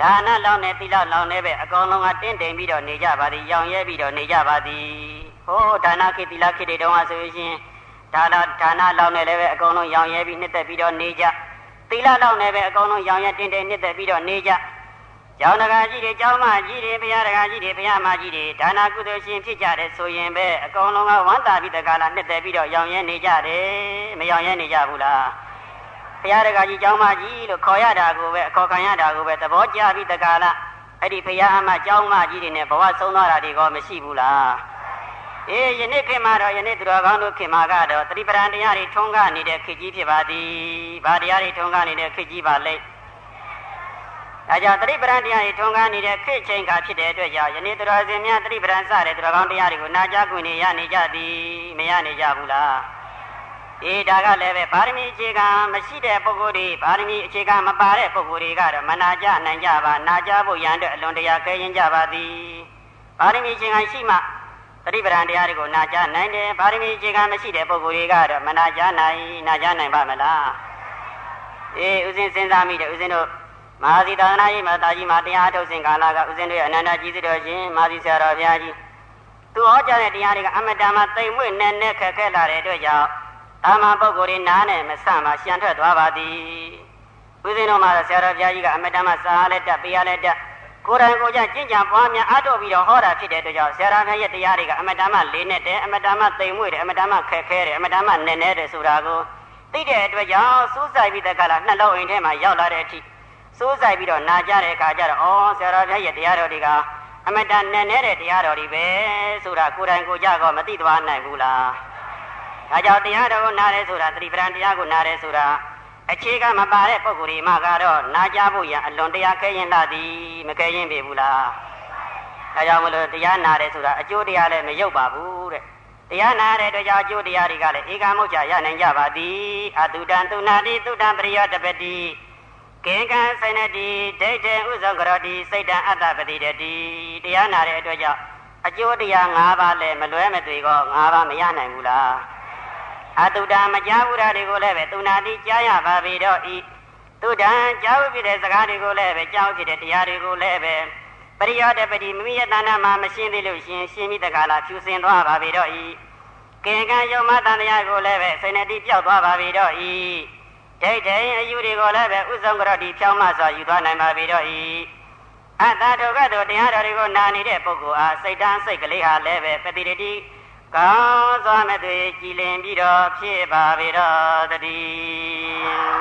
ဒါနလောင်းနဲ့သီလလောင်းနဲ့ပဲအကောင်လုံးကတင့်တယ်ပြီးတော့နေကြပါသည်ရောင်ရဲပြီးတော့နေကြပါသည်ဟိုးဒါနခေသီလခေတွေတုန်းကဆိုရင်ဒါနလောင်းနဲ့လည်းပဲအကောင်လုံးရောင်ရဲပြီးနှစ်သက်ပြီးတော့နေကြသီလလောင်းနဲ့ပဲအကောင်လုံးရောင်ရဲတင့်တယ်နှစ်သက်ပြီးတော့နေကြကျောင်းတကာကြီးတွေကျောင်းမကြီးတွေဘုရားတကာကြီးတွေဘုရားမကြီးတွေဒါနကုသိုလ်ရှင်ဖြစ်ကြတယ်ဆိုရင်ပဲအကောင်လုံးကဝမ်းသာပြီးတကားလားနှစ်သက်ပြီးတော့ရောင်ရဲနေကြတယ်မရောင်ရဲနေကြဘူးလားဘုရားတကာကြီးကျောင်းမကြီးလို့ခေါ်ရတာကိုပဲအခေါ်ခံရတာကိုပဲသဘောကျပြီးတကားလားအဲ့ဒီဘုရားအမကျောင်းမကြီးတွေနဲ့ဘဝဆုံးသွားတာတွေကမရှိဘူးလားယနေ့ခေတ်မှာတော့ယနေ့သူတော်ကောင်းတို့ခေတ်မှာကတော့သတိပဋ္ဌာန်တရားတွေထွန်းကားနေတဲ့ခေတ်ကြီးဖြစ်ပါသည်။ဘာတရားတွေထွန်းကားနေတဲ့ခေတ်ကြီးပါလဲ။ဒါကြောင့်သတိပဋ္ဌာန်တရားတွေထွန်းကားနေတဲ့ခေတ်ချိန်ကဖြစ်တဲ့အတွက်ကြောင့်ယနေ့သူတော်စင်များသတိပဋ္ဌာန်စတဲ့သူတော်ကောင်းတရားတွေကိုနာကြားခွင့်ရနေကြသည်မရနေကြဘူးလား။ဒါကလည်းပဲပါရမီအခြေခံမရှိတဲ့ပုဂ္ဂိုလ်တွေပါရမီအခြေခံမပါတဲ့ပုဂ္ဂိုလ်တွေကတော့မနာကြနိုင်ကြပါနာကြားဖို့ရန်အတွက်အလွန်တရာခဲရင်ကြပါသည်။ပါရမီအခြေခံရှိမှသတိပဋ္ဌာန်တရားတွေကိုနာကြားနိုင်တယ်ပါရမီအခြေခံမရှိတဲ့ပုဂ္ဂိုလ်တွေကတော့မနာကြားနိုင်ပါမလားဥစဉ်စဉ်းစားမိတယ်ဥစဉ်တို့မဟာစီသာသနာရေးမှာတာကြီးမှာတရားထုတ်စဉ်ကာလကဥစဉ်တို့ရဲ့အနန္တကြီးစစ်တော်ရှင်မဟာစီဆရာတော်ဘုရားကြီးသူဟောကြားတဲ့တရားတွေကအမတန်မှသိမ်မွေ့နဲ့ခက်ခဲလာတဲ့အတွက်ကြောင့်တာမန်ပုဂ္ဂိုလ်တွေနားနဲ့မဆန့်မှရှံထွက်သွားပါသည်ဥစဉ်တို့မှာဆရာတော်ဘုရားကြီးကအမတန်မှစားလက်တက်ပေးရလက်တက်ကိုယ်တိုင်ကိုယ်ကျကျင့်ကြံပွားများအားထုတ်ပြီးတော့ဟောတာဖြစ်တဲ့အတွက်ကြောင့်ဆရာတော်ရဲ့တရားတွေကအမတန်မှလေးနဲ့တယ်အမတန်မှသိမ်မွေ့တယ်အမတန်မှခက်ခဲတယ်အမတန်မှနည်းနည်းတယ်ဆိုတာကိုသိတဲ့အတွက်ကြောင့်စူးစိုက်ပြီးတဲ့ကလာနှလုံးအိမ်ထဲမှာရောက်လာတဲ့အထိစူးစိုက်ပြီးတော့နာကြတဲ့အခါကျတော့ဆရာတော်ရဲ့တရားတော်တွေကအမတန်နည်းနည်းတဲ့တရားတော်တွေပဲဆိုတာကိုယ်တိုင်ကိုယ်ကျတော့မသိသွားနိုင်ဘူးလားဒါကြောင့်တရားတော်ကိုနားရဲဆိုတာသတိပဋ္ဌာန်တရားကိုနားရဲဆိုတာအခြေကမပါတဲ့ပုဂ္ဂိုလ်တွေမှာကတော့နာကြဖို့ရန်အလွန်တရားခဲရင်လာသည်မခဲရင်ပြီဘူးလားဒါကြောင့်မလို့တရားနာတယ်ဆိုတာအကျိုးတရားလည်းမရုပ်ပါဘူးတဲ့တရားနာတဲ့အတွက်ကြောင့်အကျိုးတရားတွေကလည်းဧကမုတ်ချရနိုင်ကြပါသည်အတုတံသူနာတိသုတံပရိယောတပတိကေကံစိဏတိဒိဋ္ဌံဥဇောကရောတိစိတ်တံအတ္တပတိတတိတရားနာတဲ့အတွက်ကြောင့်အကျိုးတရား၅ပါးလည်းမလွဲမသွေတော့၅ပါးမရနိုင်ဘူးလားအတုတံမကြားဘူးတာတွေကိုလည်းပဲသူနာတိကြားရပါပြီတော့ဤသူတံကြားဝဖြစ်တဲ့စကားတွေကိုလည်းပဲကြားဖြစ်တဲ့တရားတွေကိုလည်းပဲပရိယောတပတိမိမိရဲ့တဏ္ဍာမှာမရှင်းသေးလို့ရှင်းပြီးတခါလာဖြူစင်သွားပါပြီတော့ဤကေကံယုံမတန်တရားကိုလည်းပဲစိဏတိပြောက်သွားပါပြီတော့ဤဒိဋ္ဌိအယူတွေကိုလည်းပဲဥဆုံးကြတော့ဒီဖြောင်းမစွာယူသွားနိုင်ပါပြီတော့ဤအတ္တဒုက္ခတို့တရားတော်တွေကိုနာနေတဲ့ပုဂ္ဂိုလ်အားစိတ်တန်းစိတ်ကလေးဟာလည်းပဲပတိရတိကောင်းစွာမဲ့သွေကြည်လင်ပြီးတော့ဖြစ်ပါပြီတော့တည်း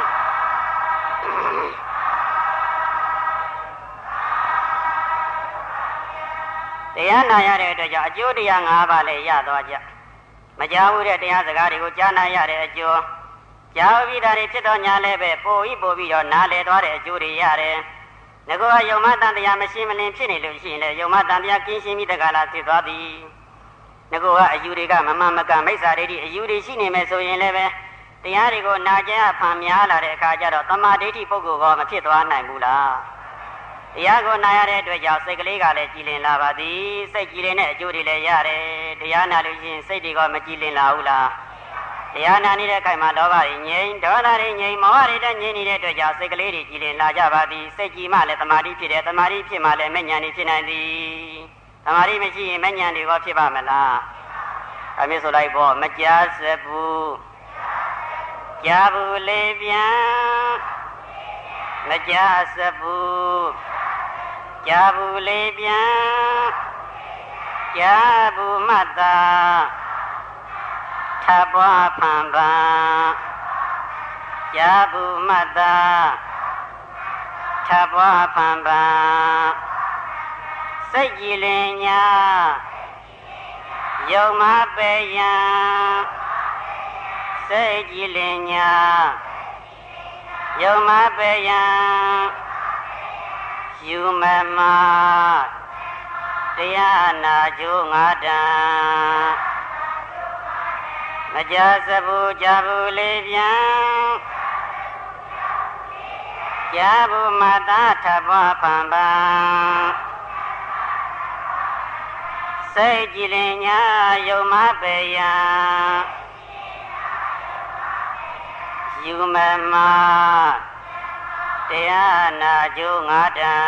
တရားနာရတဲ့အတွက်ကြောင့်အကျိုးတရား၅ပါးလည်းရသွားကြမကြားဘူးတဲ့တရားစကားတွေကိုကြားနာရတဲ့အကျိုးကြားပြီးတာတွေဖြစ်တော့ညာလည်းပဲပို့ပြီးတော့နားလည်သွားတဲ့အကျိုးတွေရတယ်ငါကယုံမတန်တရားမရှိမလင်ဖြစ်နေလို့ရှိရင်လည်းယုံမတန်တရားကင်းရှင်းပြီးတခါလာဖြစ်သွားသည်ငါကအယူတွေကမမကမိစ္ဆာဒိဋ္ဌိအယူတွေရှိနေမယ်ဆိုရင်လည်းပဲတရားတွေကိုနာကျင်ဖန်များလာတဲ့အခါကျတော့တမာဒိဋ္ဌိပုဂ္ဂိုလ်ကမဖြစ်သွားနိုင်ဘူးလားတရားကိုနာရတဲ့အတွက်ကြောင့်စိတ်ကလေးကလည်းကြည်လင်လာပါသည်စိတ်ကြည်လင်တဲ့အကျိုးတွေလည်းရတယ်တရားနာလို့ရှိရင်စိတ်တွေကမကြည်လင်လာဘူးလားတရားနာနေတဲ့အခိုင်မှာလောဘတွေငြိမ်ဒေါသတွေငြိမ်မောဟတွေလည်းငြိမ်နေတဲ့အတွက်ကြောင့်စိတ်ကလေးတွေကြည်လင်လာကြပါသည်စိတ်ကြည်မှလည်းတမာတိဖြစ်တယ်တမာတိဖြစ်မှလည်းမဉ္ဇဏ်ဖြစ်နိုင်သည်တမာတိမရှိရင်မဉ္ဇဏ်တွေကဖြစ်ပါမလားအမေဆိုလိုက်ပေါ့မကြားစဘူးကြားဘူးလေပြန်မကြားစဘူးကြားဘူးလေပြန်ကြားဘူးမတ္တာထပ်ပွားဖန်ပန်ကြားဘူးမတ္တာထပ်ပွားဖန်ပန်စိတ်ကြည်လင်ညာယုံမပေယံစိတ်ကြည်လင်ညာယုံမပေယံယူမမတရားနာကြိုးငါတံမကြစဘူးကြဘူးလေးပြန်ကြဘူးမသာထပ်ပွားဖန်ပန်စိတ်ကြည်လင်ညာယုံမပေယံယူမမတတရားနာကျိုး၅တန်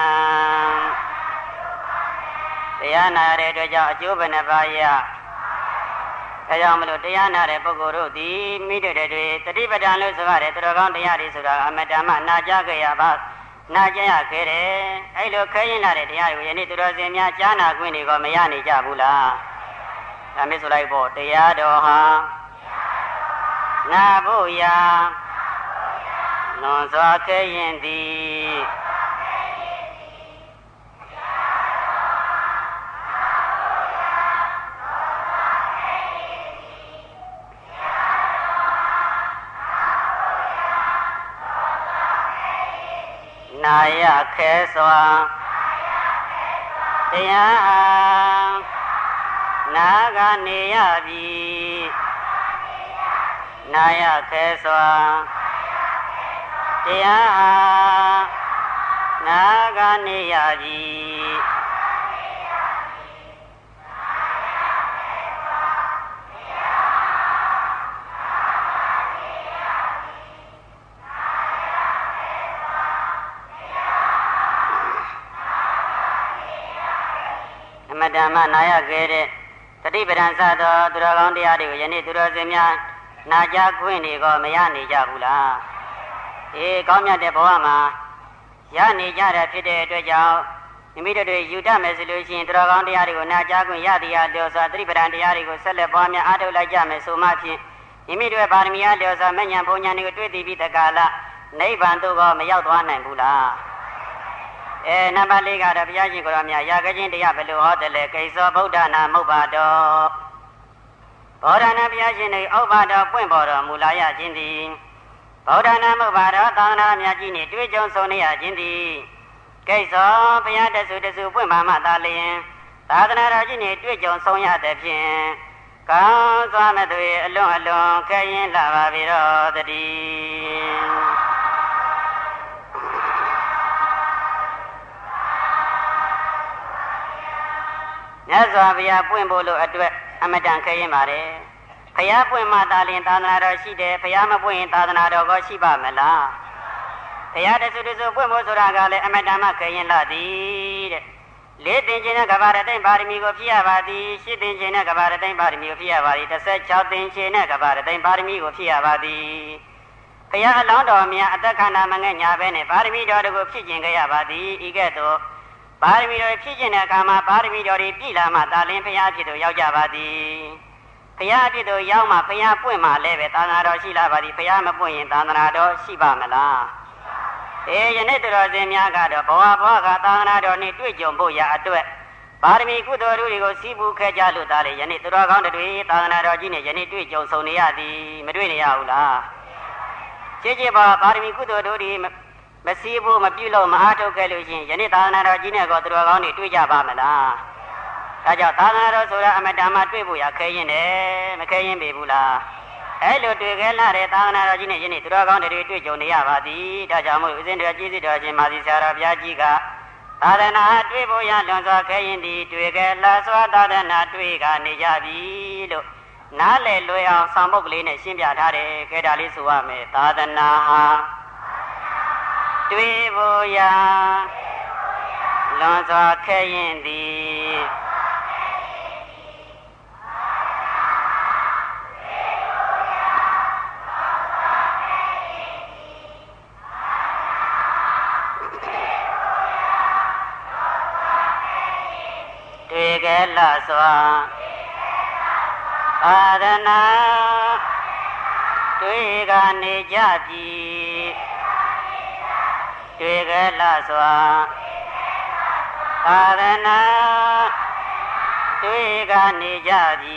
တရားနာတဲ့အတွက်ကြောင့်အကျိုးဘယ်နှပါးရဒါကြောင့်မလို့တရားနာတဲ့ပုဂ္ဂိုလ်တို့သည်မိတို့တွေတတိပဋ္ဌာန်လို့ဆိုရတယ်သူတော်ကောင်းတရားတွေဆိုတာအမတ္တမနာကြခဲ့ရပါနာကြရခဲ့တယ်အဲ့လိုခဲရင်လာတဲ့တရားတွေကိုယနေ့သူတော်စင်များကြားနာခွင့်တွေကမရနေကြဘူးလားဒါမျိုးဆိုလိုက်ပေါ့တရားတော်ဟာနာဖို့ရာလွန်စွာခဲရင်သည်နာယခဲစွာတရားနာကနေရပြီနာယခဲစွာတရားနာကနေရပြီဓမ္မနာရခဲ့တဲ့တတိပဒံစသောသူတော်ကောင်းတရားတွေကိုယနေ့သူတော်စင်များနာကြားခွင့်တွေကမရနေကြဘူးလားကောင်းမြတ်တဲ့ဘဝမှာရနေကြတဲ့ဖြစ်တဲ့အတွက်ကြောင့်မိမိတို့တွေယူတတ်မယ်ဆိုလို့ရှိရင်သူတော်ကောင်းတရားတွေကိုနာကြားခွင့်ရသည်အလျော်စွာတတိပဒံတရားတွေကိုဆက်လက်ပွားများအားထုတ်လိုက်ကြမယ်ဆိုမှဖြင့်မိမိတို့ပါရမီအလျော်စွာမဉ္ဇဉ်ဘုံဉာဏ်တွေကိုတွေ့သိပြီးတကာလနိဗ္ဗာန်သို့မရောက်သွားနိုင်ဘူးလားနံပါတ်၄ကတော့ဘုရားရှင်ကိုယ်တော်မြတ်ရာဂခြင်းတရားဘယ်လိုဟောတယ်လဲကိသောဗုဒ္ဓနာမုပ္ပါတော်ဘောဓနာဘုရားရှင်၏ဥပ္ပါတော်ပွင့်ပေါ်တော်မူလာရခြင်းသည်ဗုဒ္ဓနာမုပ္ပါတော်သာသနာမြတ်ကြီးနှင့်တွေ့ကြုံဆုံနေရခြင်းသည်ကိသောဘုရားတဆူတဆူပွင့်ပါမှသာလျင်သာသနာတော်ကြီးနှင့်တွေ့ကြုံဆုံရတဲ့ဖြင့်ကောင်းစွာမဲ့သူအလွန်အလွန်ခဲရင်လာပါပြီတော်တည်းမြတ်စွာဘုရားပွင့်ဖို့လို့အတွက်အမတန်ခဲရင်ပါတယ်ဘုရားပွင့်မှသာလျှင်သာသနာတော်ရှိတယ်ဘုရားမပွင့်ရင်သာသနာတော်ကိုရှိပါမလားဘုရားတဆူတဆူပွင့်ဖို့ဆိုတာကလည်းအမတန်မှခဲရင်လာသည်တဲ့လေးသင်ခြင်းနဲ့ကဘာရတိန်ပါရမီကိုဖြည့်ရပါသည်ရှစ်သင်ခြင်းနဲ့ကဘာရတိန်ပါရမီကိုဖြည့်ရပါသည်16သင်ခြင်းနဲ့ကဘာရတိန်ပါရမီကိုဖြည့်ရပါသည်ဘုရားအလောင်းတော်များအသက်ခန္ဓာမငဲ့ညာပဲနဲ့ပါရမီတော်တို့ကိုဖြည့်ကျင်ခဲ့ရပါသည်ဤကဲ့သို့ပါရမီတော်ဖြည့်ကျင်တဲ့အခါမှာပါရမီတော်တွေပြည့်လာမှသာလျှင်ဘုရားဖြစ်သူရောက်ကြပါသည်ဘုရားဖြစ်သူရောက်မှဘုရားပွင့်မှလည်းပဲသာသနာတော်ရှိလာပါသည်ဘုရားမပွင့်ရင်သာသနာတော်ရှိပါမလားယနေ့တော်စင်များကတော့ဘဝကသာသနာတော်နှင့်တွေ့ကြုံဖို့ရာအတွက်ပါရမီကုသိုလ်တွေကိုစီးပူးခဲ့ကြလို့သားလေယနေ့တော်ကောင်းတွေသာသနာတော်ကြီးနဲ့ယနေ့တွေ့ကြုံဆုံနေရသည်မတွေ့နေရဘူးလားကြည်ကြည်ပါရမီကုသိုလ်တွေမစီးဘူးမပြုလို့မအားထုတ်ခဲ့လို့ရှိရင်ယနေ့သာသနာတော်ကြီးနဲ့ကိုသူတော်ကောင်းတွေတွေ့ကြပါမလားဒါကြောင့်သာသနာတော်ဆိုတာအမတ္တမတွေ့ဖို့ရခဲရင်တယ်မခဲရင်ပေဘူးလားအဲ့လိုတွေ့ခဲ့လာတဲ့သာသနာတော်ကြီးနဲ့ယနေ့သူတော်ကောင်းတွေတွေ့ကြုံနေရပါသည်ဒါကြောင့်မို့ဦးဇင်းတော်ကြီးစစ်တော်ရှင်မာသီဆရာတော်ဘုရားကြီးကသာသနာတွေ့ဖို့ရလွန်စွာခဲရင်သည်တွေ့ခဲ့လာစွာသာသနာတွေ့ကနေကြပြီလို့နားလည်လွယ်အောင်ဆောင်ပုဒ်ကလေးနဲ့ရှင်းပြထားတယ်ခဲဒါလေးဆိုရမယ်သာသနာဟာတွေ့ဖို့ရာလွန်စွာခဲရင်သည်တွေ့ခဲ့လာစွာသာသနာတွေ့ကနေကြပြီတွေ့ခဲ့လာစွာသာသနာတွေ့ကနေကြပြီ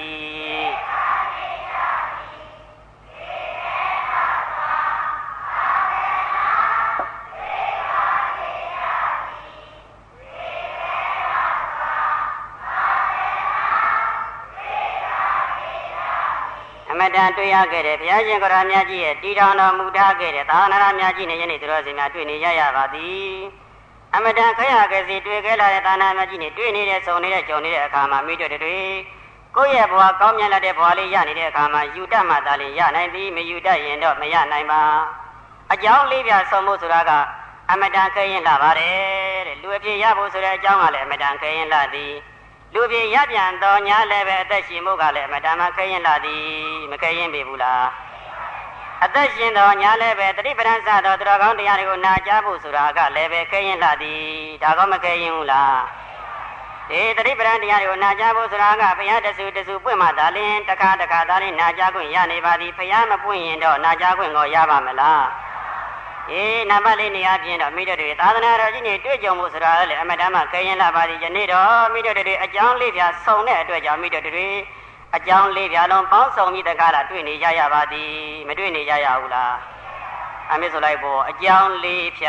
အမတန်တွေ့ရခဲ့တယ်ဘုရားရှင်ကိုယ်တော်မြတ်ကြီးရဲ့တည်ထောင်တော်မူထားခဲ့တဲ့သာသနာတော်မြတ်ကြီးနဲ့ယနေ့သူတော်စင်များတွေ့နေရပါသည်အမတန်ခရခဲ့စီတွေ့ခဲ့လာတဲ့သာသနာမြတ်ကြီးနဲ့တွေ့နေတဲ့ဆုံနေတဲ့ကြုံနေတဲ့အခါမှာမိတို့တွေကိုယ့်ရဲ့ဘဝကောင်းမြတ်လာတဲ့ဘဝလေးရနေတဲ့အခါမှာယူတတ်မှသာလျှင်ရနိုင်သည်မယူတတ်ရင်တော့မရနိုင်ပါအကြောင်းလေးပြဆုံးဖို့ဆိုတာကအမတန်ခဲရင်လာပါတယ်တဲ့လူအဖြစ်ရဖို့ဆိုတဲ့အကြောင်းကလည်းအမတန်ခဲရင်လာသည်လူအဖြစ်ရပြန်တော်ညာလည်းပဲအသက်ရှင်မှုကလည်းအမတန်မှခဲရင်လာသည်မခဲရင်ပြီဘူးလားအသက်ရှင်တော်ညာလည်းပဲတတိပဒံစတော်တော်ကောင်းတရားတွေကိုနာကြားဖို့ဆိုတာကလည်းပဲခဲရင်လာသည်ဒါကောမခဲရင်ဘူးလားဒီတတိပဒံတရားတွေကိုနာကြားဖို့ဆိုတာကဘုရားတဆူပွင့်မှသာလင်တခါသာလင်နာကြားခွင့်ရနေပါသည်ဘုရားမပွင့်ရင်တော့နာကြားခွင့်ကိုရပါမလားနံပါတ်လေးနေရာပြင်တော့မိတို့တွေသာသနာတော်ကြီးနေတွေ့ကြုံမှုဆိုတာလည်းအမတန်မှခဲရင်လာပါသည်ယနေ့တော့မိတို့တွေအကြောင်းလေးပြဆုံတဲ့အတွက်ကြောင့်မိတို့တွေအကြောင်းလေးပြလုံးပေါင်းစုံပြီးတကားလားတွေ့နေကြရပါသည်မတွေ့နေကြရဘူးလားအမေဆိုလိုက်ပေါ့အကြောင်းလေးပြ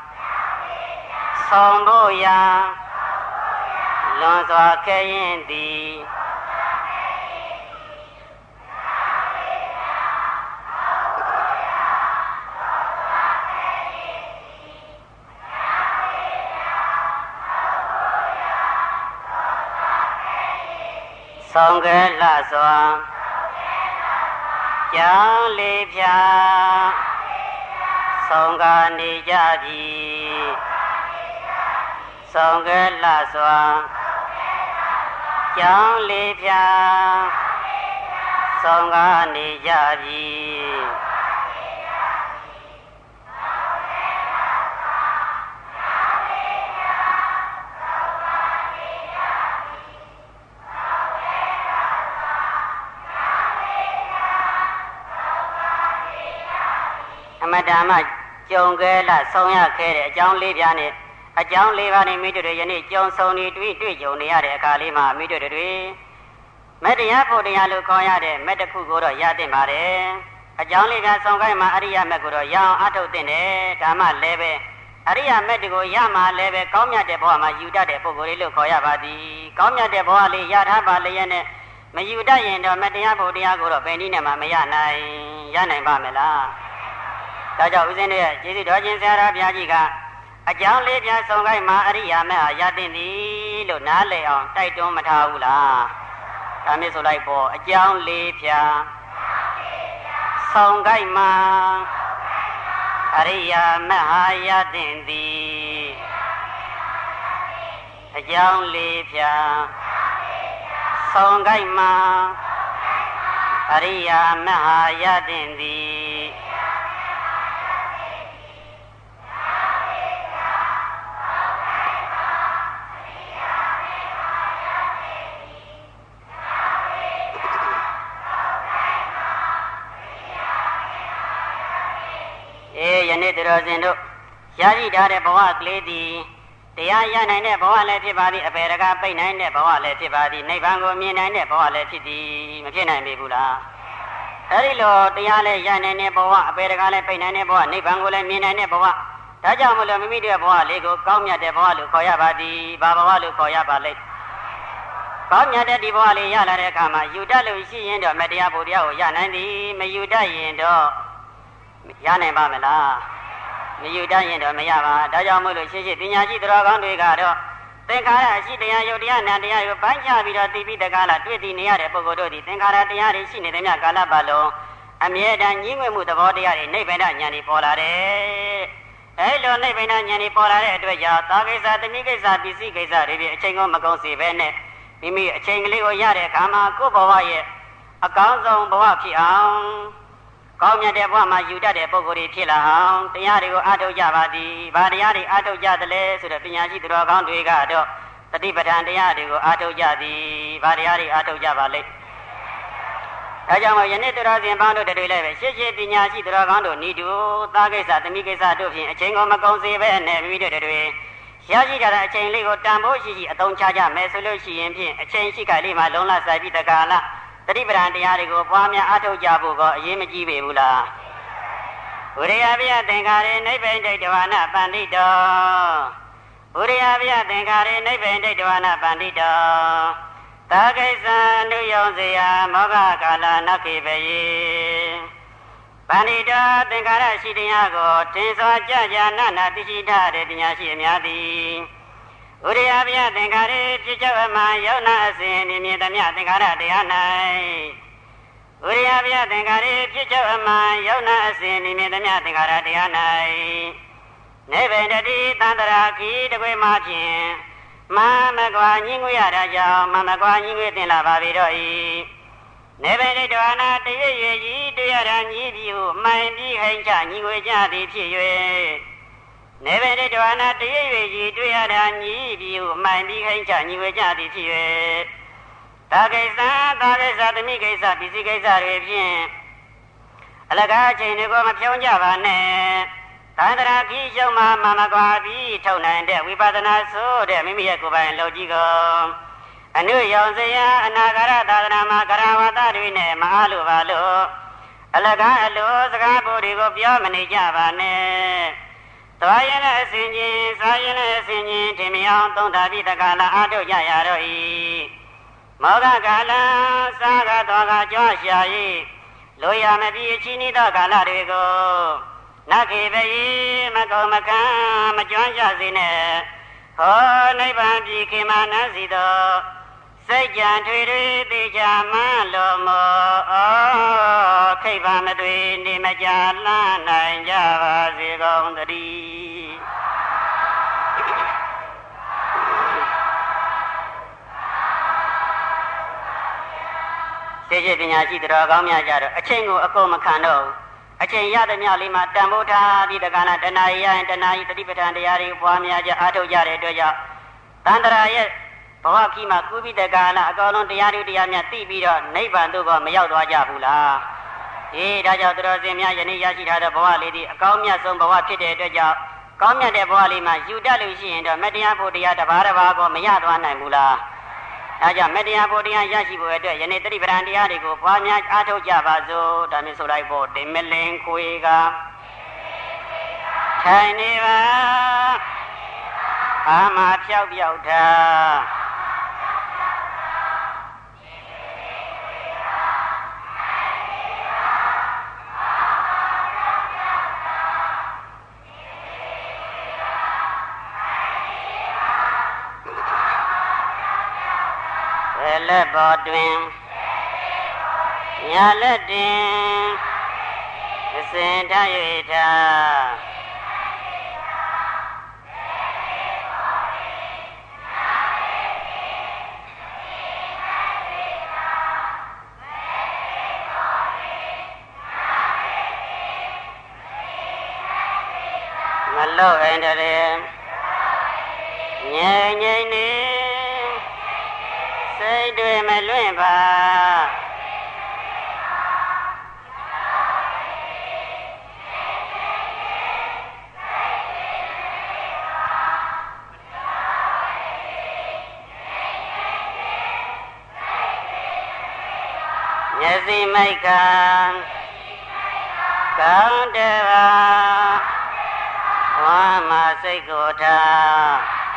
ဆုံဖို့ရာလွန်စွာခဲရင်သည်ဆောင်ကလှစွာကြောင်းလေးဖြာဆောင်ကနေကြပြီဆောင်ကလှစွာကြောင်းလေးဖြာဆောင်ကနေကြပြီအမတန်မှကြုံခဲ့လားဆုံးရခဲ့တဲ့အကြောင်းလေးပြားနဲ့အကြောင်းလေးပါးနဲ့မိတို့တွေယနေ့ကြုံဆုံနေတွေ့ကြုံနေရတဲ့အခါလေးမှာမိတို့တွေမတရားဖို့တရားလို့ခေါ်ရတဲ့မက်တစ်ခုကိုတော့ရသင့်ပါတယ်အကြောင်းလေးပြားဆုံးခိုင်းမှာအရိယာမက်ကိုတော့ရအောင်အထုတ်သင့်တယ်ဒါမှလည်းပဲအရိယာမက်တွေကိုရမှလည်းပဲကောင်းမြတ်တဲ့ဘဝမှာယူတတ်တဲ့ပုဂ္ဂိုလ်လေးလို့ခေါ်ရပါသည်ကောင်းမြတ်တဲ့ဘဝလေးရထားပါလျက်နဲ့မယူတတ်ရင်တော့မတရားဖို့တရားကိုတော့ဘယ်နည်းနဲ့မှမရနိုင်ပါမလားဒါကြောင့်ဦးဇင်းတို့ရဲ့ကျေးဇူးတော်ရှင်ဆရာတော်ဘုရားကြီးကအကြောင်းလေးပြဆုံးခိုင်းမှာအရိယာမက်ဟာရသင့်သည်လို့နားလည်အောင်တိုက်တွန်းမထားဘူးလားဒါမျိုးဆိုလိုက်ပေါ့အကြောင်းလေးပြဆုံးခိုင်းမှာအရိယာမက်ဟာရသင့်သည်အကြောင်းလေးပြဆုံးခိုင်းမှာအရိယာမက်ဟာရသင့်သည်ယနေ့တော်စင်တို့ရရှိထားတဲ့ဘဝကလေးသည်တရားရနိုင်တဲ့ဘဝလည်းဖြစ်ပါသည်အပေရကပိတ်နိုင်တဲ့ဘဝလည်းဖြစ်ပါသည်နိဗ္ဗာန်ကိုမြင်နိုင်တဲ့ဘဝလည်းဖြစ်သည်မဖြစ်နိုင်ပေဘူးလားအဲဒီလိုတရားလည်းရနိုင်တဲ့ဘဝအပေရကလည်းပိတ်နိုင်တဲ့ဘဝနိဗ္ဗာန်ကိုလည်းမြင်နိုင်တဲ့ဘဝဒါကြောင့်မလို့မိမိတို့ဘဝလေးကိုကောင်းမြတ်တဲ့ဘဝလို့ခေါ်ရပါသည်ဘာဘဝလို့ခေါ်ရပါလိမ့်ကောင်းမြတ်တဲ့ဒီဘဝလေးရလာတဲ့အခါမှာယူတတ်လို့ရှိရင်တော့မတရားဖို့တရားကိုရနိုင်သည်မယူတတ်ရင်တော့ရနိုင်ပါမလားမယူတတ်ရင်တော့မရပါဒါကြောင့်မို့လို့ရှင်းပညာရှိတော်ကောင်းတွေကတော့သင်္ခါရရှိတရားယုတ်တရားနာတရားကိုပိုင်းခြားပြီးတော့သိပြီးတကားလားတွေ့သိနေရတဲ့ပုဂ္ဂိုလ်တို့ဒီသင်္ခါရတရားတွေရှိနေတဲ့မြတ်ကာလပတ်လုံးအမြဲတမ်းညှင်းငွေမှုသဘောတရားတွေနိဗ္ဗာန်ဉာဏ်တွေပေါ်လာတယ်အဲလိုနိဗ္ဗာန်ဉာဏ်တွေပေါ်လာတဲ့အတွက်ကြောင့်သာကိစ္စသမီးကိစ္စပစ္စည်းကိစ္စတွေပြအချိန်ကိုမကုန်စေဘဲနဲ့မိမိအချိန်ကလေးကိုရတဲ့အခါမှာကိုယ့်ဘဝရဲ့အကောင်းဆုံးဘဝဖြစ်အောင်ကောင်းမြတ်တဲ့ဘဝမှာယူတတ်တဲ့ပုဂ္ဂိုလ်တွေဖြစ်လာအောင်တရားတွေကိုအားထုတ်ကြပါသည်။ဘာတရားတွေအားထုတ်ကြသလဲဆိုတော့ပညာရှိသူတော်ကောင်းတွေကတော့တတိပဋ္ဌာန်တရားတွေကိုအားထုတ်ကြသည်။ဘာတရားတွေအားထုတ်ကြပါလိမ့်။ဒါကြောင့်မို့ယနေ့တော်စင်ပေါင်းတို့တွေလည်းပဲရှေ့ရှေ့ပညာရှိသူတော်ကောင်းတို့ဤသူသားကိစ္စသမီးကိစ္စတို့ဖြင့်အချိန်ကိုမကုန်စေဘဲနဲ့မိမိတို့တွေရရှိကြတဲ့အချိန်လေးကိုတန်ဖိုးရှိအသုံးချကြမယ်ဆိုလို့ရှိရင်ဖြင့်အချိန်ရှိခိုင်လေးမှာလုံလဆိုင်ပြီးတကာလတတိပဒံတရားတွေကိုပွားများအားထုတ်ကြဖို့ကအရေးမကြီးပေဘူးလားဘုရားဗျာသင်္ခါရေနိဗ္ဗာန်ဒိဋ္ဌဝနာပန္တိတောဘုရားဗျာသင်္ခါရေနိဗ္ဗာန်ဒိဋ္ဌဝနာပန္တိတောသာကိစ္စနုယုံစေယမောဃကာလနခေပယေပန္တိတောသင်္ခါရရှိတရားကိုထင်စွာကြကြနာနာသိရှိထားတဲ့ပညာရှိအများသည်ဥရိယဗျာသင်္ခါရေဖြစ်ကြောအမှန်ယုံနာအစဉ်မြင်မြင်သမျှသင်္ခါရတရား၌ဥရိယဗျာသင်္ခါရေဖြစ်ကြောအမှန်ယုံနာအစဉ်မြင်မြင်သမျှသင်္ခါရတရား၌နေဗေတတိတန္တရာခီတကွေမှဖြင့်မမကွာညီငွေရတာကြောင့်မကွာညီငွေတင်လာပါပြီတော့ဤနေဗေတဝနာတရွေ့ရွေ့ကြီးတွေ့ရတာညီပြီဟုမှန်ပြီးဟိန်ချညီငွေကြသည်ဖြစ်၍နေဗေတဝနာတရွေ့ရွေ့ကြီးတွေ့ရတာညီပြီဟုမှန်ပြီးဟိန်ချညီငွေကြသည်ဖြစ်၍သာကိစ္စသမီကိစ္စပစ္စည်းကိစ္စတွေဖြင့်အလကားချိန်တွေကိုမဖြုံးကြပါနဲ့သန္တရာခီးရှုံးမှမကွာပြီးထုတ်နိုင်တဲ့ဝိပဿနာဆိုတဲ့မိမိရဲ့ကိုယ်ပိုင်လုပ်ကြည့်ကုန်အနုယောင်စရာအနာဂရသာသနာမှာကရဝတ္တတွေနဲ့မအားလို့ပါလို့အလကားအလိုစကားပို့တွေကိုပြောမနေကြပါနဲ့သွားရင်လည်းအစဉ်ချင်းစားရင်လည်းအစဉ်ချင်းထင်မြောင်သုံးတာပြီးတက္ကလာအားထုတ်ကြရတော့ဤမောဂကာလစားကတော်ကကြွားရှာ၏လိုရမပြီးအချင်းဤသောကာလတွေကိုနခေပယိမကုံမကံမကျွမ်းကြစေနဲ့ဟောနိဗ္ဗာန်ပြည်ခေမာနစီသောစိတ်ကြံထွေထွေသိချာမှလောမောခိဗ္ဗမသွေနေမကြလှမ်းနိုင်ကြပါစေကုန်သတည်းစေချေပညာရှိတော်ကောင်းများကြတော့အချိန်ကိုအကုန်မခံတော့အချိန်ရသမျှလေးမှာတန်ဖိုးထားပြီးတက္ကနာတဏှာရရင်တဏှာဤတတိပဋ္ဌာန်တရားတွေပွားများကြအားထုတ်ကြတဲ့အတွက်ကြောင့်တန္တရာရဲ့ဘဝခီးမှာကုပိတက္ကနာအကောင်လုံးတရားတွေတရားများသိပြီးတော့နိဗ္ဗာန်သို့ကမရောက်သွားကြဘူးလားဒါကြောင့်သူတော်စင်များယနေ့ရရှိထားတဲ့ဘဝလေးဒီအကောင်းမြတ်ဆုံးဘဝဖြစ်တဲ့အတွက်ကြောင့်ကောင်းမြတ်တဲ့ဘဝလေးမှာယူတတ်လို့ရှိရင်တော့မတရားဖို့တရားတစ်ပါးတစ်ပါးကိုမရသွားနိုင်ဘူးလားဒါကြောင့်မတရားဖို့တရားရရှိဖို့အတွက်ယနေ့တတိပဋ္ဌာန်တရားတွေကိုပွားများအားထုတ်ကြပါစို့ဒါမျိုးဆိုလိုက်ဖို့တင်မလင်ခွေကထိုင်နေပါအာမဖြောက်ပြောက်တာလက်ပေါ်တွင်ညာလက်တင်အစဉ်ထ၍ထားမလို့အိန္ဒြေငြိမ်ငြိမ်နေစိတ်တွေမလွင့်ပါမျက်စိမိတ်ကကောင်းတယ်ပါဝမ်းမစိတ်ကိုထား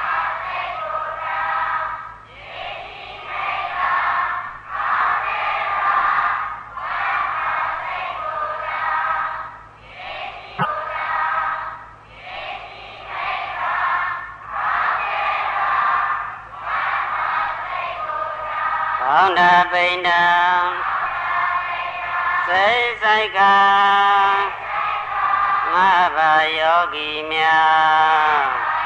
ကောင်းတာပိဏ္ဏစိတ်ဆိုင်ကငါဘာယောဂီများ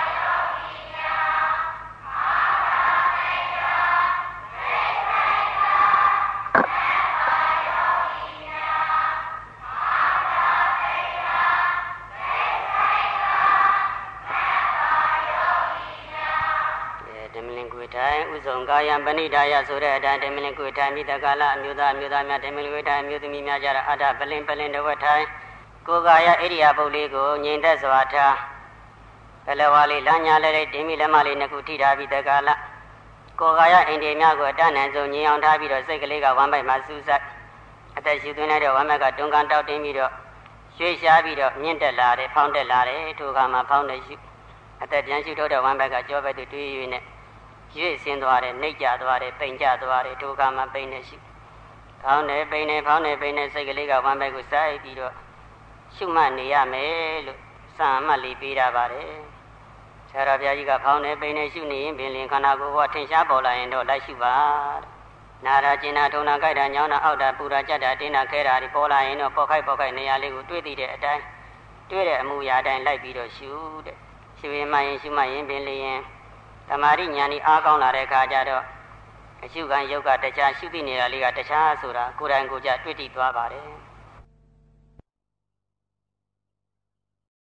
ဥဆုံးကာယံပဏိဒါယဆိုတဲ့အတိုင်းဓမ္မလင်ကိုထိုင်ပြီးတက္ကလာအမျိုးသားများဓမ္မလင်ကိုထိုင်အမျိုးသမီးများကြတာအတ္တပလင်တဝက်ထိုင်ကိုယ်ကာယဣရိယာပုတ်လေးကိုငြိမ်သက်စွာထားဘလဝါလေးလမ်းညာလေးဒိမိလက်မလေးနှစ်ခုထိထားပြီးတက္ကလာကိုယ်ကာယအိန္ဒိများကိုအတတ်နိုင်ဆုံးငြိမ်အောင်ထားပြီးတော့စိတ်ကလေးကဝမ်းပိုက်မှာစူးစိုက်အသက်ရှူသွင်းလိုက်တော့ဝမ်းဘက်ကတွန်းကန်တောက်တင်းပြီးတော့ရွှေ့ရှားပြီးတော့မြင့်တက်လာတယ်ဖောင်းတက်လာတယ်ထိုအခါမှာဖောင်းနေရှုအသက်ပြန်ရှုထုတ်တဲ့ဝမ်းဘက်ကကြောဘက်တွေး၍နဲ့ရွေ့ဆင်းသွားတယ်နှိပ်ကြသွားတယ်ပိန်ကြသွားတယ်ဒုက္ခမှာပိန်နေရှိဖောင်းနေပိန်နေဖောင်းနေပိန်နေစိတ်ကလေးကဝမ်းဘက်ကိုစိုက်ပြီးတော့ရှုမှတ်နေရမယ်လို့စာအမှတ်လေးပေးတာပါတယ်ဆရာတော်ဘုရားကြီးကဖောင်းနေပိန်နေရှုနေရင်ပင်လင်ခန္ဓာကိုယ်ကထင်ရှားပေါ်လာရင်တော့လိုက်ရှုပါနာရာကျင်နာထုံနာကြိုက်တာညောင်းတာအောက်တာပူတာကြက်တာတင်းတာခဲတာဒီပေါ်လာရင်တော့ပေါ်ခိုက်နေရာလေးကိုတွေးသိတဲ့အတိုင်းတွေ့တဲ့အမှုရာတိုင်းလိုက်ပြီးတော့ရှုတဲ့ရှုရင်မှရင်ရှုမှရင်ပင်လျင်တမာရိညာဏီအားကောင်းလာတဲ့အခါကျတော့အရှုခံယုတ်ကတခြားရှုသိနေတာလေးကတခြားဆိုတာကိုယ်တိုင်ကိုယ်ကြတွေ့တည်သွားပါတယ်